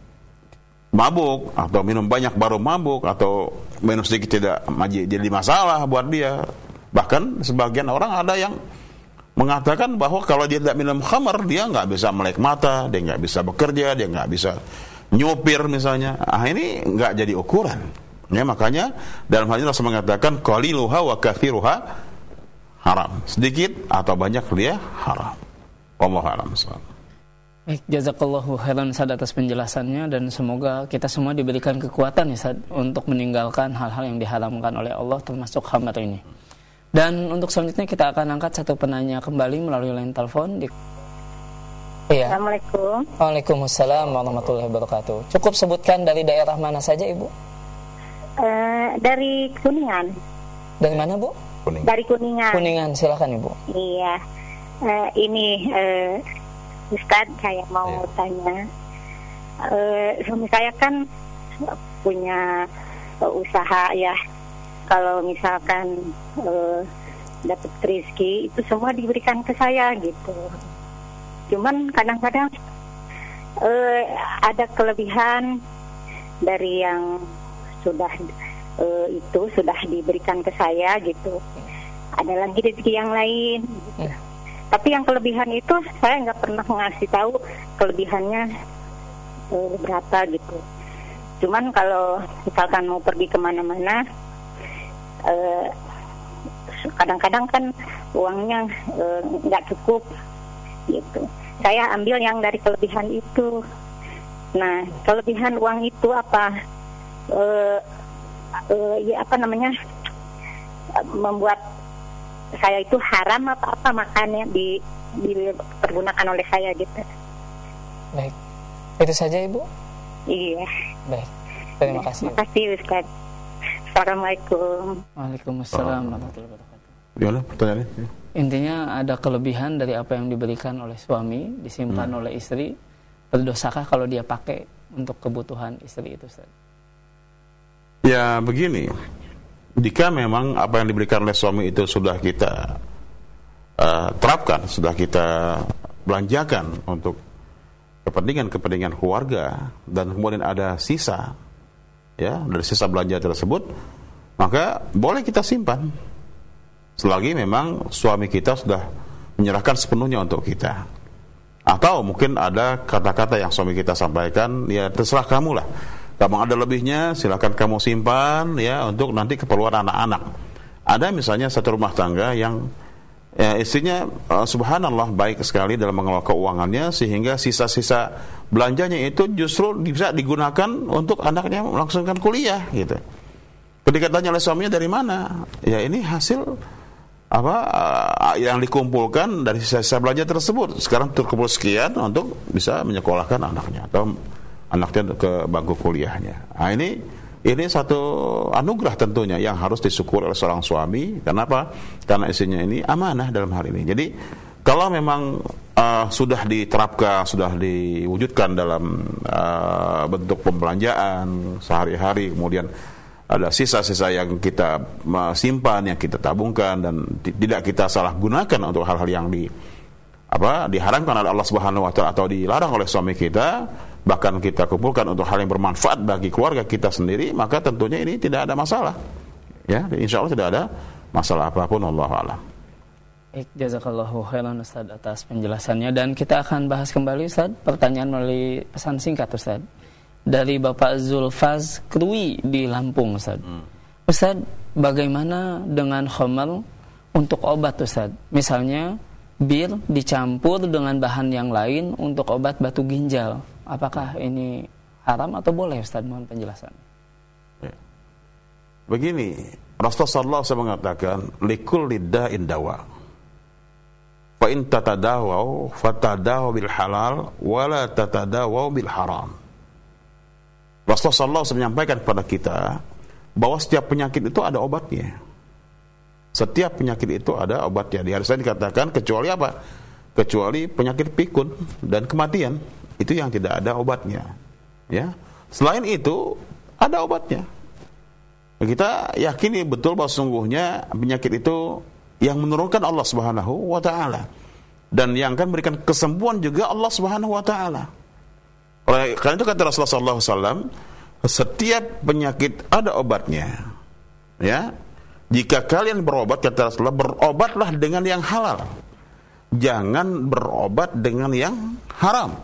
mabuk atau minum banyak baru mabuk atau minum sedikit tidak jadi masalah buat dia. Bahkan sebagian orang ada yang mengatakan bahwa kalau dia tidak minum khamar dia nggak bisa melek mata, dia nggak bisa bekerja, dia nggak bisa nyupir misalnya. Ah ini nggak jadi ukuran. Ya makanya dalam hal ini Rasul mengatakan qaliluha wa katsiruha haram. Sedikit atau banyak dia haram. Wallahu a'lam. Baik, jazakallahu khairan Ustaz atas penjelasannya dan semoga kita semua diberikan kekuatan ya Ustaz untuk meninggalkan hal-hal yang diharamkan oleh Allah termasuk khamar ini. Dan untuk selanjutnya kita akan angkat satu penanya kembali melalui line telepon di Iya. Assalamualaikum. Waalaikumsalam warahmatullahi wabarakatuh. Cukup sebutkan dari daerah mana saja Ibu? Uh, dari Kuningan. Dari mana Bu? Kuningan. Dari Kuningan. Kuningan, silakan Ibu. Iya. Uh, ini uh, Ustaz, saya mau ya. tanya. Uh, suami saya kan punya uh, usaha ya. Kalau misalkan uh, dapat rezeki itu semua diberikan ke saya gitu. Cuman kadang-kadang uh, ada kelebihan dari yang sudah uh, itu sudah diberikan ke saya gitu. Ada lagi rezeki yang lain. Gitu. Hmm. Tapi yang kelebihan itu saya nggak pernah ngasih tahu kelebihannya uh, berapa gitu. Cuman kalau misalkan mau pergi kemana-mana, uh, kadang-kadang kan uangnya nggak uh, cukup gitu. Saya ambil yang dari kelebihan itu. Nah, kelebihan uang itu apa? Uh, uh, ya apa namanya? Uh, membuat saya itu haram apa apa makannya di dipergunakan oleh saya gitu. Baik, itu saja Ibu. Iya. Baik, terima kasih. Terima kasih Ustaz. Assalamualaikum. Waalaikumsalam warahmatullahi wabarakatuh. Gimana pertanyaannya? Intinya ada kelebihan dari apa yang diberikan oleh suami disimpan hmm. oleh istri. Berdosakah kalau dia pakai untuk kebutuhan istri itu Ustaz? Ya begini. Jika memang apa yang diberikan oleh suami itu sudah kita uh, terapkan, sudah kita belanjakan untuk kepentingan-kepentingan keluarga dan kemudian ada sisa, ya dari sisa belanja tersebut, maka boleh kita simpan selagi memang suami kita sudah menyerahkan sepenuhnya untuk kita. Atau mungkin ada kata-kata yang suami kita sampaikan, ya terserah kamu lah. Kamu ada lebihnya, silakan kamu simpan ya untuk nanti keperluan anak-anak. Ada misalnya satu rumah tangga yang ya, istrinya uh, subhanallah baik sekali dalam mengelola keuangannya sehingga sisa-sisa belanjanya itu justru bisa digunakan untuk anaknya melangsungkan kuliah gitu. Ketika tanya oleh suaminya dari mana? Ya ini hasil apa uh, yang dikumpulkan dari sisa-sisa belanja tersebut. Sekarang terkumpul sekian untuk bisa menyekolahkan anaknya atau anaknya ke bangku kuliahnya. Nah ini ini satu anugerah tentunya yang harus disyukur oleh seorang suami. Kenapa? Karena istrinya ini amanah dalam hal ini. Jadi kalau memang uh, sudah diterapkan, sudah diwujudkan dalam uh, bentuk pembelanjaan sehari-hari, kemudian ada sisa-sisa yang kita simpan, yang kita tabungkan dan t- tidak kita salah gunakan untuk hal-hal yang di apa diharamkan oleh Allah Subhanahu wa taala atau dilarang oleh suami kita, bahkan kita kumpulkan untuk hal yang bermanfaat bagi keluarga kita sendiri, maka tentunya ini tidak ada masalah. Ya, insya Allah tidak ada masalah apapun. Wallahu a'lam. Baik, jazakallahu khairan Ustaz atas penjelasannya dan kita akan bahas kembali Ustaz pertanyaan melalui pesan singkat Ustaz. dari Bapak Zulfaz Krui di Lampung, Ustaz. Hmm. Ustaz, bagaimana dengan khamar untuk obat, Ustaz? Misalnya bir dicampur dengan bahan yang lain untuk obat batu ginjal. Apakah ini haram atau boleh, Ustaz? Mohon penjelasan. Ya. Begini, Rasulullah sallallahu alaihi wasallam mengatakan, likulli da'in dawa. Fa in tatadawaw fatadawaw bil halal wala tatadawaw bil haram. Rasulullah sallallahu alaihi wasallam menyampaikan kepada kita bahwa setiap penyakit itu ada obatnya. Setiap penyakit itu ada obatnya. Di hadis dikatakan kecuali apa? Kecuali penyakit pikun dan kematian. Itu yang tidak ada obatnya. Ya. Selain itu ada obatnya. Kita yakini betul bahwa sungguhnya penyakit itu yang menurunkan Allah Subhanahu wa taala, dan yang akan memberikan kesembuhan juga Allah Subhanahu wa taala. Oleh karena itu kata Rasulullah sallallahu alaihi wasallam, setiap penyakit ada obatnya. Ya. Jika kalian berobat, kata Rasulullah, berobatlah dengan yang halal. Jangan berobat dengan yang haram.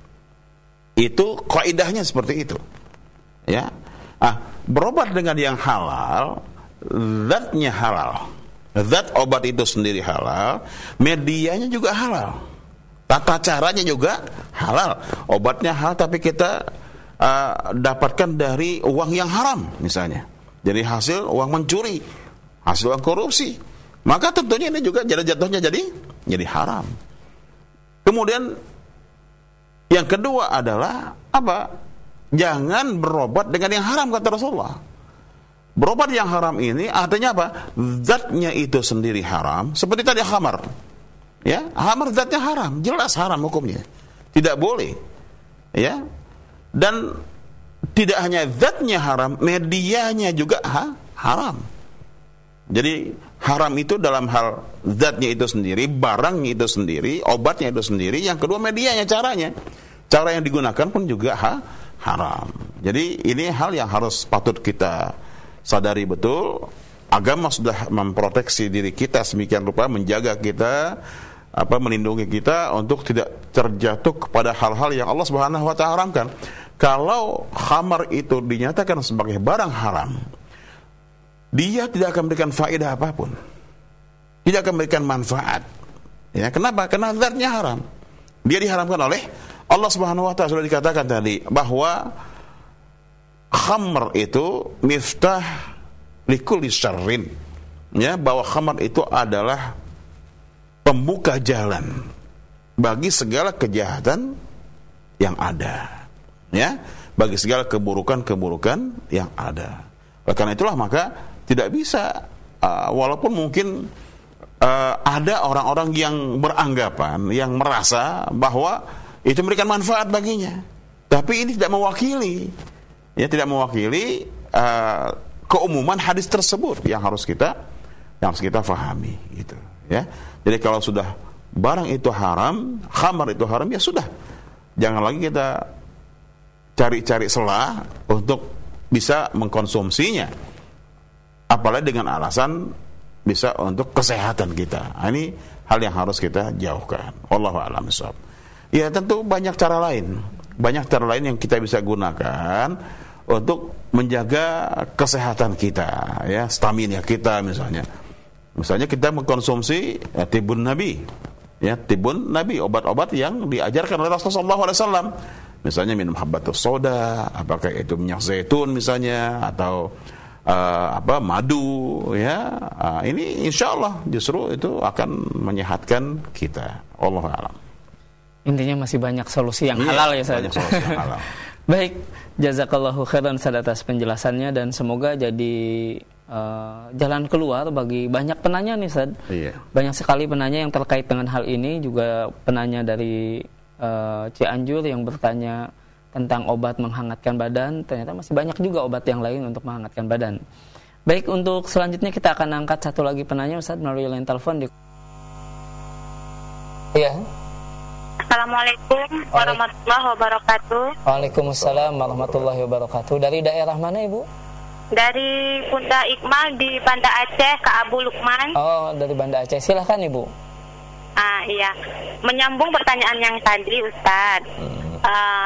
Itu kaidahnya seperti itu. Ya. Ah, berobat dengan yang halal, zatnya halal. Zat obat itu sendiri halal, medianya juga halal, tata caranya juga halal. Obatnya halal tapi kita uh, dapatkan dari uang yang haram misalnya, jadi hasil uang mencuri, hasil uang korupsi, maka tentunya ini juga jadi jatuhnya jadi jadi haram. Kemudian yang kedua adalah apa? Jangan berobat dengan yang haram, kata Rasulullah. Berobat yang haram ini artinya apa? Zatnya itu sendiri haram. Seperti tadi khamar. Ya, khamar zatnya haram, jelas haram hukumnya. Tidak boleh. Ya. Dan tidak hanya zatnya haram, medianya juga ha, haram. Jadi haram itu dalam hal zatnya itu sendiri, barangnya itu sendiri, obatnya itu sendiri. Yang kedua medianya, caranya. Cara yang digunakan pun juga ha, haram. Jadi ini hal yang harus patut kita sadari betul. Agama sudah memproteksi diri kita semikian rupa, menjaga kita, apa melindungi kita untuk tidak terjatuh kepada hal-hal yang Allah Subhanahu wa taala haramkan. Kalau khamar itu dinyatakan sebagai barang haram, dia tidak akan memberikan faedah apapun. Tidak akan memberikan manfaat. Ya, kenapa? Karena zatnya haram. Dia diharamkan oleh Allah Subhanahu wa taala. Sudah dikatakan tadi bahwa khamr itu miftah likulli syarrin, ya, bahwa khamr itu adalah pembuka jalan bagi segala kejahatan yang ada, ya, bagi segala keburukan-keburukan yang ada. Oleh karena itulah maka tidak bisa uh, walaupun mungkin uh, ada orang-orang yang beranggapan, yang merasa bahwa itu memberikan manfaat baginya, tapi ini tidak mewakili, ya, tidak mewakili uh, keumuman hadis tersebut yang harus kita yang harus kita fahami, gitu, ya. Jadi kalau sudah barang itu haram, khamar itu haram, ya sudah, jangan lagi kita cari-cari celah untuk bisa mengkonsumsinya, apalagi dengan alasan bisa untuk kesehatan kita. Nah, ini hal yang harus kita jauhkan. Wallahu a'lam bishawab. Ya, tentu banyak cara lain, banyak cara lain yang kita bisa gunakan untuk menjaga kesehatan kita, ya, stamina kita misalnya. Misalnya kita mengkonsumsi ya, tibun Nabi, ya, tibun Nabi, obat-obat yang diajarkan oleh Rasulullah sallallahu alaihi wasallam. Misalnya minum habbatus soda, apakah itu minyak zaitun misalnya, atau uh, apa madu, ya. Uh, ini insyaallah justru itu akan menyehatkan kita. Wallahu a'lam. Intinya masih banyak solusi yang iya, halal, ya, Ustaz. Banyak solusi yang halal. Baik, jazakallahu khairan Ustaz atas penjelasannya, dan semoga jadi uh, jalan keluar bagi banyak penanya nih, Ustaz. Iya. Banyak sekali penanya yang terkait dengan hal ini, juga penanya dari uh, Cianjur yang bertanya tentang obat menghangatkan badan. Ternyata masih banyak juga obat yang lain untuk menghangatkan badan. Baik, untuk selanjutnya kita akan angkat satu lagi penanya, Ustaz, melalui line telepon di... Iya. Assalamualaikum warahmatullahi wabarakatuh. Waalaikumsalam warahmatullahi wabarakatuh. Dari daerah mana, Ibu? Dari Bunda Iqmal di Banda Aceh, ke Abu Lukman. Oh, dari Banda Aceh. Silahkan, Ibu. Ah, iya. Menyambung pertanyaan yang tadi, Ustaz. Hmm. Uh,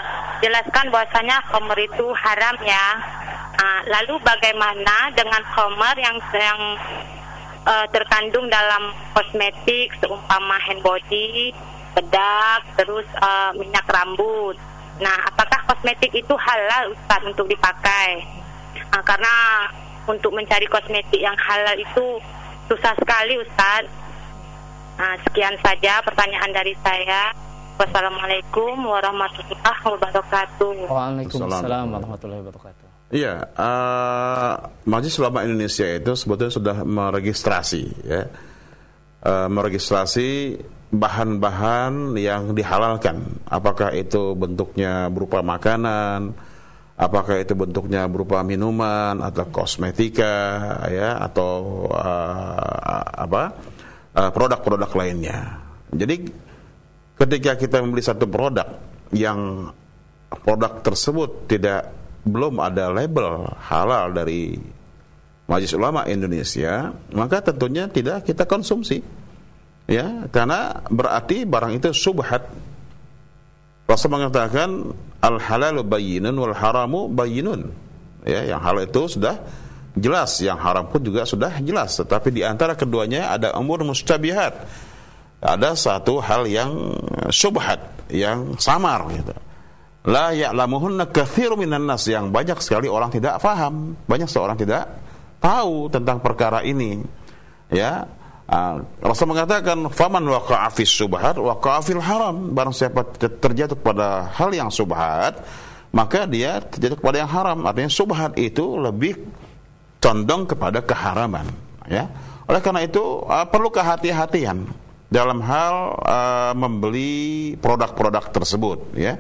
jelaskan bahwasanya khamr itu haram ya. Uh, lalu bagaimana dengan khamr yang yang uh, terkandung dalam kosmetik seumpama hand body, bedak, terus uh, minyak rambut. Nah, apakah kosmetik itu halal Ustaz untuk dipakai? Uh, karena untuk mencari kosmetik yang halal itu susah sekali Ustaz. Nah, sekian saja pertanyaan dari saya. Wassalamualaikum warahmatullahi wabarakatuh. Waalaikumsalam warahmatullahi wabarakatuh. Iya, uh, Majelis Ulama Indonesia itu sebetulnya sudah meregistrasi, ya, uh, meregistrasi bahan-bahan yang dihalalkan. Apakah itu bentuknya berupa makanan, apakah itu bentuknya berupa minuman atau kosmetika, ya, atau uh, apa uh, produk-produk lainnya. Jadi ketika kita membeli satu produk yang produk tersebut tidak belum ada label halal dari Majelis Ulama Indonesia, maka tentunya tidak kita konsumsi, ya, karena berarti barang itu subhat. Rasul mengatakan al halalu bayyinun wal haramu bayyinun, ya, yang halal itu sudah jelas, yang haram pun juga sudah jelas. Tetapi di antara keduanya ada umur mustabihat, ada satu hal yang subhat, yang samar, gitu. La ya'lamuhunna katsirun minan nas, yang banyak sekali orang tidak faham, banyak seorang tidak tahu tentang perkara ini, ya. Uh, Rasul mengatakan faman waqa'a fis subhat waqa'a fil haram, barang siapa terjatuh pada hal yang subhat maka dia terjatuh kepada yang haram. Artinya subhat itu lebih condong kepada keharaman, ya. Oleh karena itu uh, perlu kehati-hatian dalam hal uh, membeli produk-produk tersebut, ya.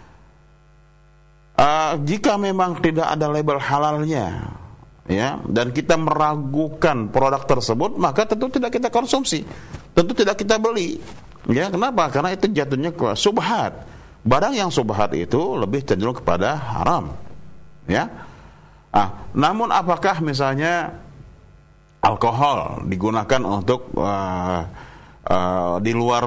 Uh, jika memang tidak ada label halalnya, ya, dan kita meragukan produk tersebut, maka tentu tidak kita konsumsi, tentu tidak kita beli, ya. Kenapa? Karena itu jatuhnya ke subhat. Barang yang subhat itu lebih cenderung kepada haram, ya. Ah, namun apakah misalnya alkohol digunakan untuk uh, uh, di luar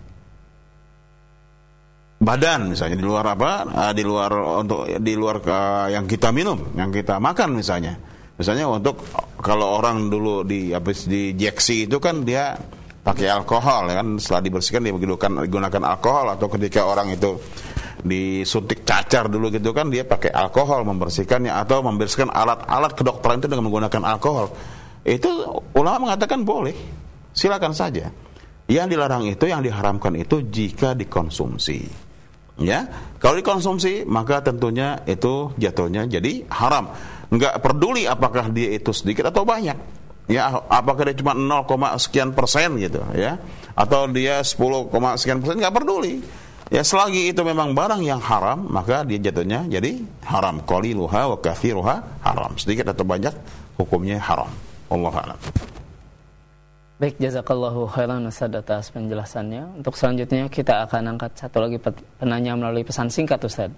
badan, misalnya di luar apa, uh, di luar untuk di luar uh, yang kita minum, yang kita makan, misalnya, misalnya untuk kalau orang dulu di habis di injeksi itu kan dia pakai alkohol, ya kan, setelah dibersihkan dia menggunakan gunakan alkohol, atau ketika orang itu disuntik cacar dulu gitu kan dia pakai alkohol membersihkannya, atau membersihkan alat-alat kedokteran itu dengan menggunakan alkohol. Itu ulama mengatakan boleh, silakan saja. Yang dilarang itu, yang diharamkan itu jika dikonsumsi. Ya, kalau dikonsumsi maka tentunya itu jatuhnya jadi haram. Enggak peduli apakah dia itu sedikit atau banyak, ya, apakah dia cuma nol, sekian persen gitu, ya, atau dia sepuluh, sekian persen, enggak peduli. Ya, selagi itu memang barang yang haram, maka dia jatuhnya jadi haram. Qaliluha wa kathiruha haram. Sedikit atau banyak hukumnya haram. Wallahu a'lam. Baik, jazakallahu khairan Ustaz atas penjelasannya. Untuk selanjutnya kita akan angkat satu lagi penanya melalui pesan singkat, Ustaz.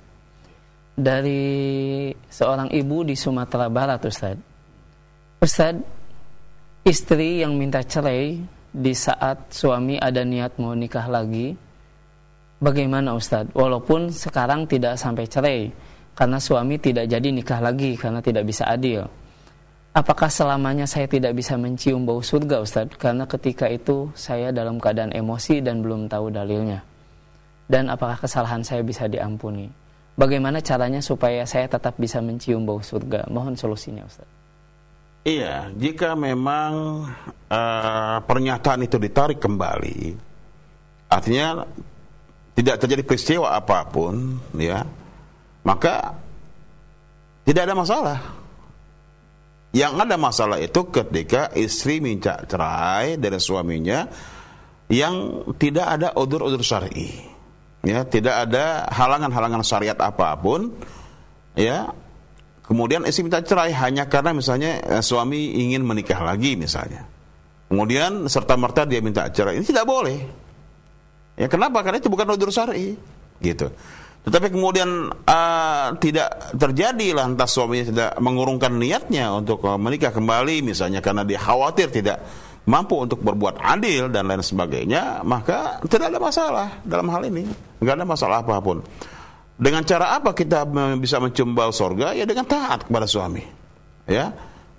Dari seorang ibu di Sumatera Barat, Ustaz. Ustaz, istri yang minta cerai di saat suami ada niat mau nikah lagi, bagaimana Ustaz? Walaupun sekarang tidak sampai cerai, karena suami tidak jadi nikah lagi karena tidak bisa adil. Apakah selamanya saya tidak bisa mencium bau surga, Ustaz? Karena ketika itu saya dalam keadaan emosi dan belum tahu dalilnya. Dan apakah kesalahan saya bisa diampuni? Bagaimana caranya supaya saya tetap bisa mencium bau surga? Mohon solusinya, Ustaz. Iya, jika memang uh, pernyataan itu ditarik kembali, artinya tidak terjadi peristiwa apapun, ya, maka tidak ada masalah. Yang ada masalah itu ketika istri minta cerai dari suaminya yang tidak ada udzur-udzur syar'i, ya, tidak ada halangan-halangan syariat apapun, ya. Kemudian istri minta cerai hanya karena misalnya eh, suami ingin menikah lagi misalnya. Kemudian serta-merta dia minta cerai. Ini tidak boleh. Ya, kenapa? Karena itu bukan udzur syar'i, gitu. Tetapi kemudian uh, tidak terjadi, lantas suaminya tidak mengurungkan niatnya untuk uh, menikah kembali misalnya karena dia khawatir tidak mampu untuk berbuat adil dan lain sebagainya, maka tidak ada masalah dalam hal ini, nggak ada masalah apapun. Dengan cara apa kita bisa mencium bau surga? Ya dengan taat kepada suami. Ya.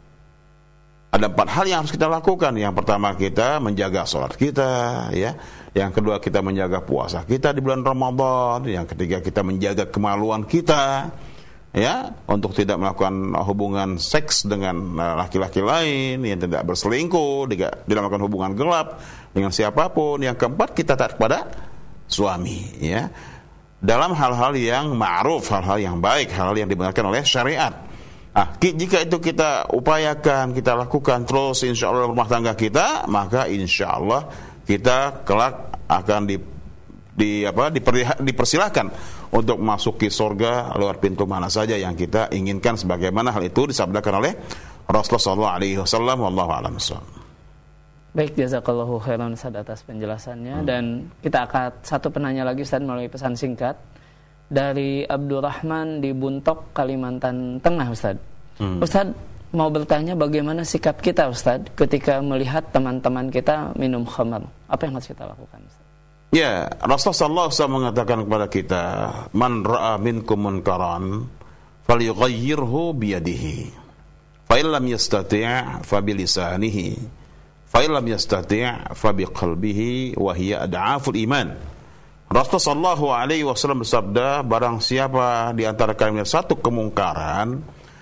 Ada empat hal yang harus kita lakukan. Yang pertama kita menjaga sholat kita, ya. Yang kedua kita menjaga puasa kita di bulan Ramadan. Yang ketiga kita menjaga kemaluan kita, ya, untuk tidak melakukan hubungan seks dengan laki-laki lain, yang tidak berselingkuh, tidak, tidak melakukan hubungan gelap dengan siapapun. Yang keempat kita taat kepada suami, ya, dalam hal-hal yang ma'ruf, hal-hal yang baik, hal-hal yang dibenarkan oleh syariat. Ah, jika itu kita upayakan, kita lakukan terus, insya Allah rumah tangga kita, maka insya Allah kita kelak akan di, di apa diperi, dipersilahkan untuk masuki surga lewat pintu mana saja yang kita inginkan, sebagaimana hal itu disabdakan oleh Rasulullah sallallahu alaihi wasallam. Wallahu a'lam bishawab. Baik, jazakallahu khairan Ustaz atas penjelasannya. hmm. Dan kita akan satu penanya lagi Ustaz melalui pesan singkat dari Abdurrahman di Buntok, Kalimantan Tengah, Ustaz. Hmm. Ustaz mau bertanya bagaimana sikap kita, Ustaz, ketika melihat teman-teman kita minum khamar. Apa yang harus kita lakukan, Ustaz? Ya, Rasulullah sallallahu alaihi wasallam mengatakan kepada kita, "Man ra'a minkum munkaran falyughayyirhu biyadihi. Fa illam yastati' fa bilisanihi. Fa illam yastati' fa biqalbihi wa hiya ad'aful iman." Rasulullah sallallahu alaihi wasallam bersabda, barang siapa di antara kalian satu kemungkaran,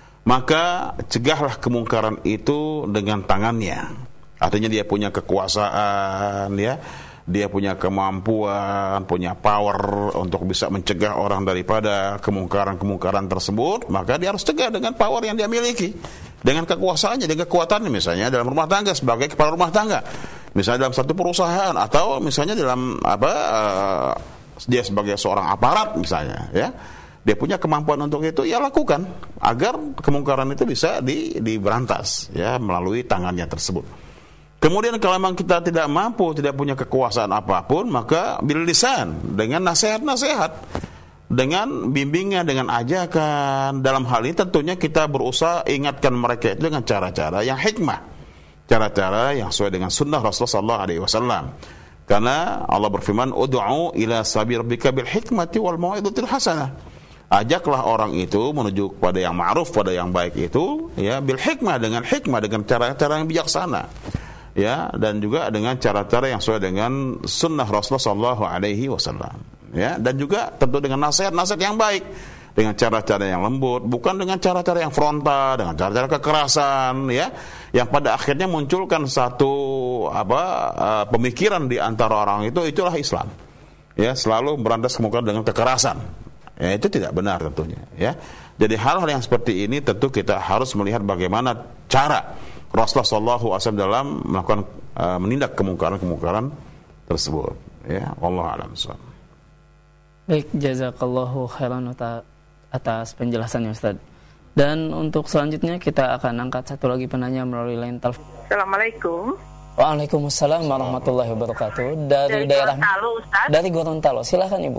maka cegahlah kemungkaran itu dengan tangannya. Artinya dia punya kekuasaan, ya, dia punya kemampuan, punya power untuk bisa mencegah orang daripada kemungkaran-kemungkaran tersebut, maka dia harus cegah dengan power yang dia miliki, dengan kekuasaannya, dengan kekuatannya, misalnya dalam rumah tangga sebagai kepala rumah tangga, misalnya dalam satu perusahaan, atau misalnya dalam apa uh, dia sebagai seorang aparat misalnya, ya, dia punya kemampuan untuk itu, ya lakukan agar kemungkaran itu bisa di, diberantas, ya, melalui tangannya tersebut. Kemudian kalau memang kita tidak mampu, tidak punya kekuasaan apapun, maka bil lisan, dengan nasihat-nasihat, dengan bimbingan, dengan ajakan. Dalam hal ini tentunya kita berusaha ingatkan mereka itu dengan cara-cara yang hikmah, cara-cara yang sesuai dengan sunnah Rasulullah sallallahu alaihi wasallam. Karena Allah berfirman, "Ud'u ila sabil rabbika bil hikmati wal mau'izatil hasanah." Ajaklah orang itu menuju kepada yang ma'ruf, pada yang baik itu, ya, bil hikmah, dengan hikmah, dengan cara-cara yang bijaksana, ya, dan juga dengan cara-cara yang sesuai dengan sunnah Rasulullah sallallahu alaihi wasallam, ya, dan juga tentu dengan nasihat-nasihat yang baik, dengan cara-cara yang lembut, bukan dengan cara-cara yang frontal, dengan cara-cara kekerasan, ya, yang pada akhirnya munculkan satu apa uh, pemikiran di antara orang itu, itulah Islam, ya, selalu berantas kemungkaran dengan kekerasan, ya, itu tidak benar tentunya, ya. Jadi hal-hal yang seperti ini tentu kita harus melihat bagaimana cara Rasulullah sallallahu alaihi wasallam dalam melakukan uh, menindak kemungkaran-kemungkaran tersebut, ya. Wallahu a'lam bishawab. Baik, jazakallahu khairan atas penjelasannya, Ustaz. Dan untuk selanjutnya kita akan angkat satu lagi penanya melalui line telepon. Assalamualaikum. Waalaikumsalam warahmatullahi wabarakatuh. Dari, dari daerah Gorontalo, Ustaz. Dari Gorontalo. Silakan, Ibu.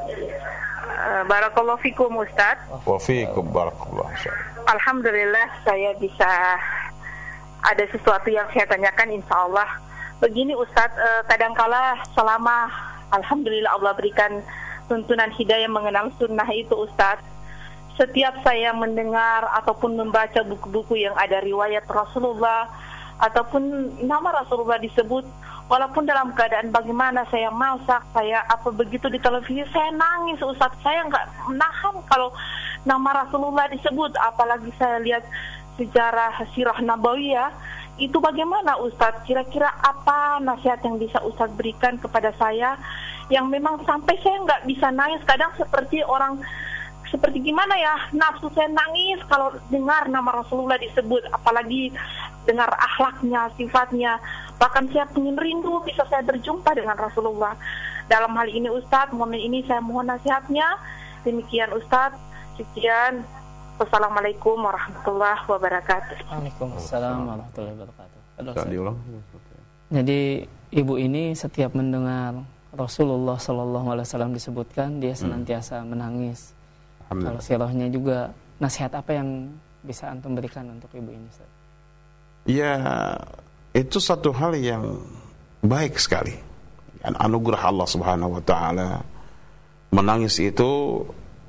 Uh, barakallahu fikum, Ustaz. Wa fikum barakallahu. Alhamdulillah saya bisa ada sesuatu yang saya tanyakan, insya Allah. Begini, Ustadz, eh, kadangkala selama alhamdulillah Allah berikan tuntunan hidayah mengenal sunnah itu, Ustadz, setiap saya mendengar ataupun membaca buku-buku yang ada riwayat Rasulullah ataupun nama Rasulullah disebut, walaupun dalam keadaan bagaimana saya masak, saya apa begitu di televisi, saya nangis, Ustadz. Saya nggak menahan kalau nama Rasulullah disebut, apalagi saya lihat sejarah sirah nabawiyah itu. Bagaimana, Ustadz? Kira-kira apa nasihat yang bisa Ustadz berikan kepada saya yang memang sampai saya nggak bisa nangis? Kadang seperti orang, seperti gimana ya, nafsu saya nangis kalau dengar nama Rasulullah disebut, apalagi dengar akhlaknya, sifatnya. Bahkan saya ingin rindu bisa saya berjumpa dengan Rasulullah. Dalam hal ini, Ustadz, momen ini saya mohon nasihatnya. Demikian, Ustadz. Sekian. Wassalamualaikum warahmatullahi wabarakatuh. Waalaikumsalam warahmatullahi wabarakatuh. Jadi ibu ini setiap mendengar Rasulullah Sallallahu Alaihi Wasallam disebutkan, dia senantiasa menangis. Kalau sirahnya juga, nasihat apa yang bisa antum berikan untuk ibu ini, Ustaz? Ya, itu satu hal yang baik sekali. Anugerah Allah Subhanahu Wa Taala. Menangis itu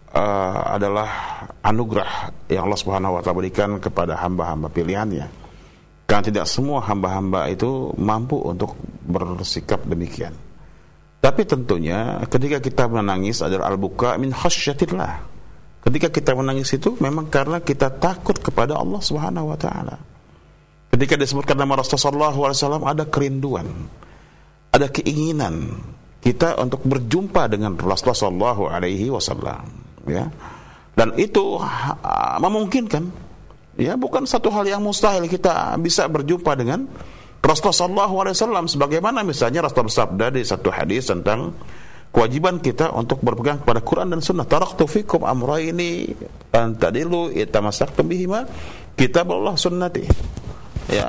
uh, adalah anugerah yang Allah Subhanahu wa taala berikan kepada hamba-hamba pilihannya. Karena tidak semua hamba-hamba itu mampu untuk bersikap demikian. Tapi tentunya ketika kita menangis adalah al-buka min khasyatillah. Ketika kita menangis itu memang karena kita takut kepada Allah Subhanahu wa taala. Ketika disebutkan nama Rasulullah sallallahu alaihi wasallam, ada kerinduan, ada keinginan kita untuk berjumpa dengan Rasulullah sallallahu alaihi wasallam, ya. Dan itu uh, memungkinkan. Ya, bukan satu hal yang mustahil kita bisa berjumpa dengan Rasulullah sallallahu alaihi wasallam, sebagaimana misalnya Rasulullah bersabda di satu hadis tentang kewajiban kita untuk berpegang kepada Quran dan Sunnah. Taraktu fikum amrayni an tadilu itamassaktum bihima kitaballah sunnati. Ya.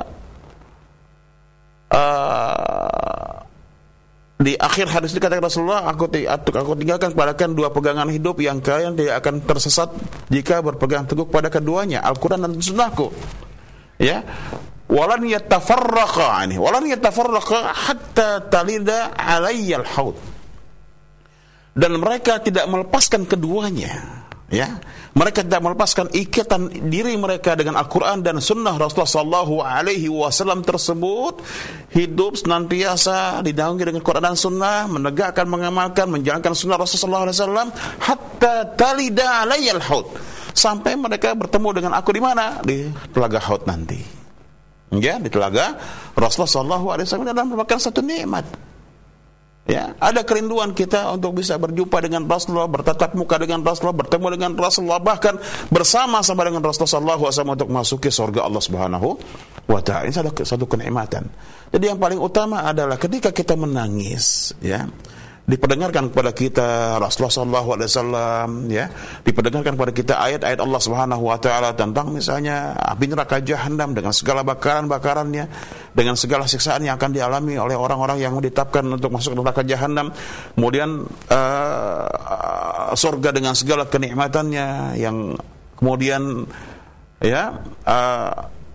Uh, Di akhir hadis dikatakan Rasulullah, aku, aku tinggalkan kepada kalian dua pegangan hidup yang kalian tidak akan tersesat jika berpegang teguh kepada keduanya, Al-Quran dan Sunnahku. Ya, walan yatafarraqa ini, walan yatafarraqa hatta talida alayyal haud. Dan mereka tidak melepaskan keduanya. Ya, mereka tidak melepaskan ikatan diri mereka dengan Al-Quran dan Sunnah Rasulullah sallallahu alaihi wasallam tersebut, hidup senantiasa dinaungi dengan Quran dan Sunnah, menegakkan, mengamalkan, menjalankan Sunnah Rasulullah sallallahu alaihi wasallam, hatta talida alayyal haud, sampai mereka bertemu dengan aku di mana? Di telaga haud nanti. Ya, di telaga Rasulullah sallallahu alaihi wasallam adalah merupakan satu nikmat. Ya, ada kerinduan kita untuk bisa berjumpa dengan Rasulullah, bertatap muka dengan Rasulullah, bertemu dengan Rasulullah, bahkan bersama-sama dengan Rasulullah sallallahu alaihi wasallam untuk masuki surga Allah Subhanahu wa taala. Ini satu, satu kenikmatan. Jadi yang paling utama adalah ketika kita menangis, ya, diperdengarkan kepada kita Rasulullah sallallahu alaihi wasallam, ya, diperdengarkan kepada kita ayat-ayat Allah Subhanahu wa taala tentang misalnya api neraka jahanam dengan segala bakaran-bakarannya, dengan segala siksaan yang akan dialami oleh orang-orang yang ditetapkan untuk masuk neraka jahanam, kemudian uh, surga dengan segala kenikmatannya yang kemudian, ya, uh,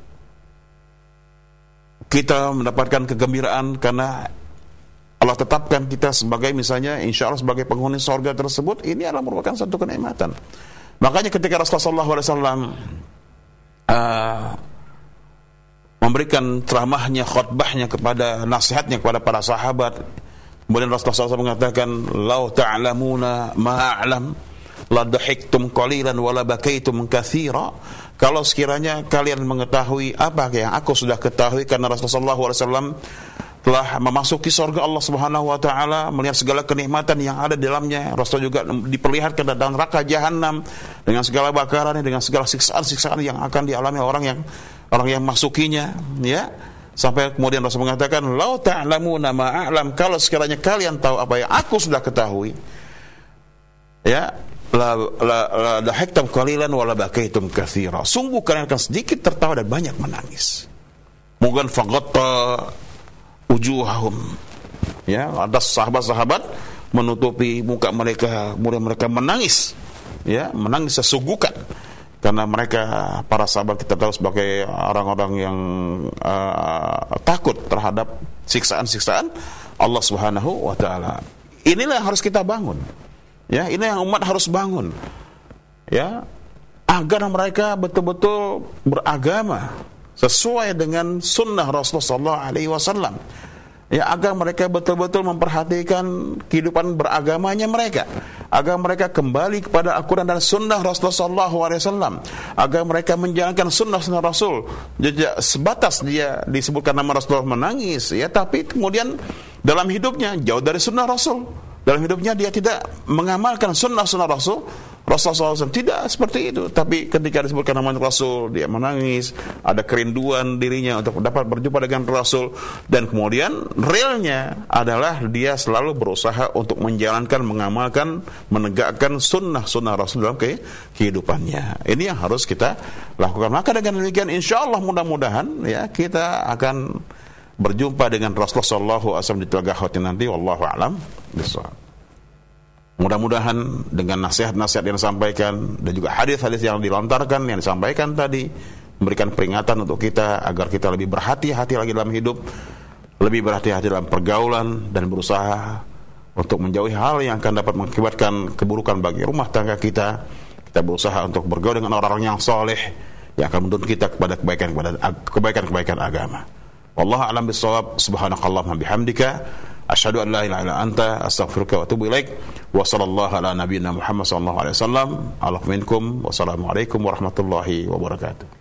kita mendapatkan kegembiraan karena Allah tetapkan kita sebagai misalnya insya Allah sebagai penghuni surga tersebut. Ini adalah merupakan satu kenikmatan. Makanya ketika Rasulullah sallallahu alaihi wasallam uh, memberikan ceramahnya, khutbahnya kepada, nasihatnya kepada para sahabat, kemudian Rasulullah sallallahu alaihi wasallam mengatakan, "Lau ta'lamuna ma a'lam la dhahiktum qalilan wa la bakaitum katsira." Kalau sekiranya kalian mengetahui apa yang aku sudah ketahui, karena Rasulullah sallallahu alaihi wasallam telah memasuki surga Allah Subhanahu wa taala, melihat segala kenikmatan yang ada di dalamnya. Rasul juga diperlihatkan dalam neraka jahanam dengan segala bakarannya, dengan segala siksaan-siksaan yang akan dialami orang yang orang yang masukinya, ya. Sampai kemudian Rasul mengatakan, "Lau ta'lamuna ma a'lam," kalau sekiranya kalian tahu apa yang aku sudah ketahui, ya, la la la dahiktum qalilan wa la bakaitum katsira. Sungguh kalian akan sedikit tertawa dan banyak menangis. Mungkin faghatta wujuhahum, ya, ada sahabat-sahabat menutupi muka mereka, kemudian mereka menangis, ya, menangis sesungguhkan, karena mereka, para sahabat kita tahu sebagai orang-orang yang uh, takut terhadap siksaan-siksaan Allah Subhanahu wa taala. Inilah yang harus kita bangun, ya, ini yang umat harus bangun, ya, agar mereka betul-betul beragama sesuai dengan sunnah Rasulullah sallallahu alaihi wasallam, ya, agar mereka betul-betul memperhatikan kehidupan beragamanya mereka, agar mereka kembali kepada Al-Quran dan sunnah Rasulullah sallallahu alaihi wasallam, agar mereka menjalankan sunnah-sunnah Rasul. Jadi sebatas dia disebutkan nama Rasulullah menangis, ya, tapi kemudian dalam hidupnya jauh dari sunnah Rasul. Dalam hidupnya dia tidak mengamalkan sunnah-sunnah Rasul. Rasulullah sallallahu alaihi wasallam tidak seperti itu. Tapi ketika disebutkan nama Rasul, dia menangis, ada kerinduan dirinya untuk dapat berjumpa dengan Rasul. Dan kemudian realnya adalah dia selalu berusaha untuk menjalankan, mengamalkan, menegakkan sunnah-sunnah Rasul dalam kehidupannya. Ini yang harus kita lakukan. Maka dengan demikian insya Allah mudah-mudahan, ya, kita akan berjumpa dengan Rasulullah sallallahu alaihi wasallam di telaga Haud nanti. Wallahu a'lam bishawab. Mudah-mudahan dengan nasihat-nasihat yang disampaikan dan juga hadis-hadis yang dilontarkan, yang disampaikan tadi, memberikan peringatan untuk kita agar kita lebih berhati-hati lagi dalam hidup, lebih berhati-hati dalam pergaulan, dan berusaha untuk menjauhi hal yang akan dapat mengakibatkan keburukan bagi rumah tangga kita. Kita berusaha untuk bergaul dengan orang-orang yang soleh yang akan menuntun kita kepada kebaikan kebaikan-kebaikan agama. Wallahu a'lam bissawab. Subhanakallahumma bihamdika asyhadu an la ilaha illa anta astaghfiruka wa atubu ilaik. Wa sallallahu ala nabiyyina Muhammad sallallahu alaihi wasallam. Alaikum minkum. Wassalamualaikum warahmatullahi wabarakatuh.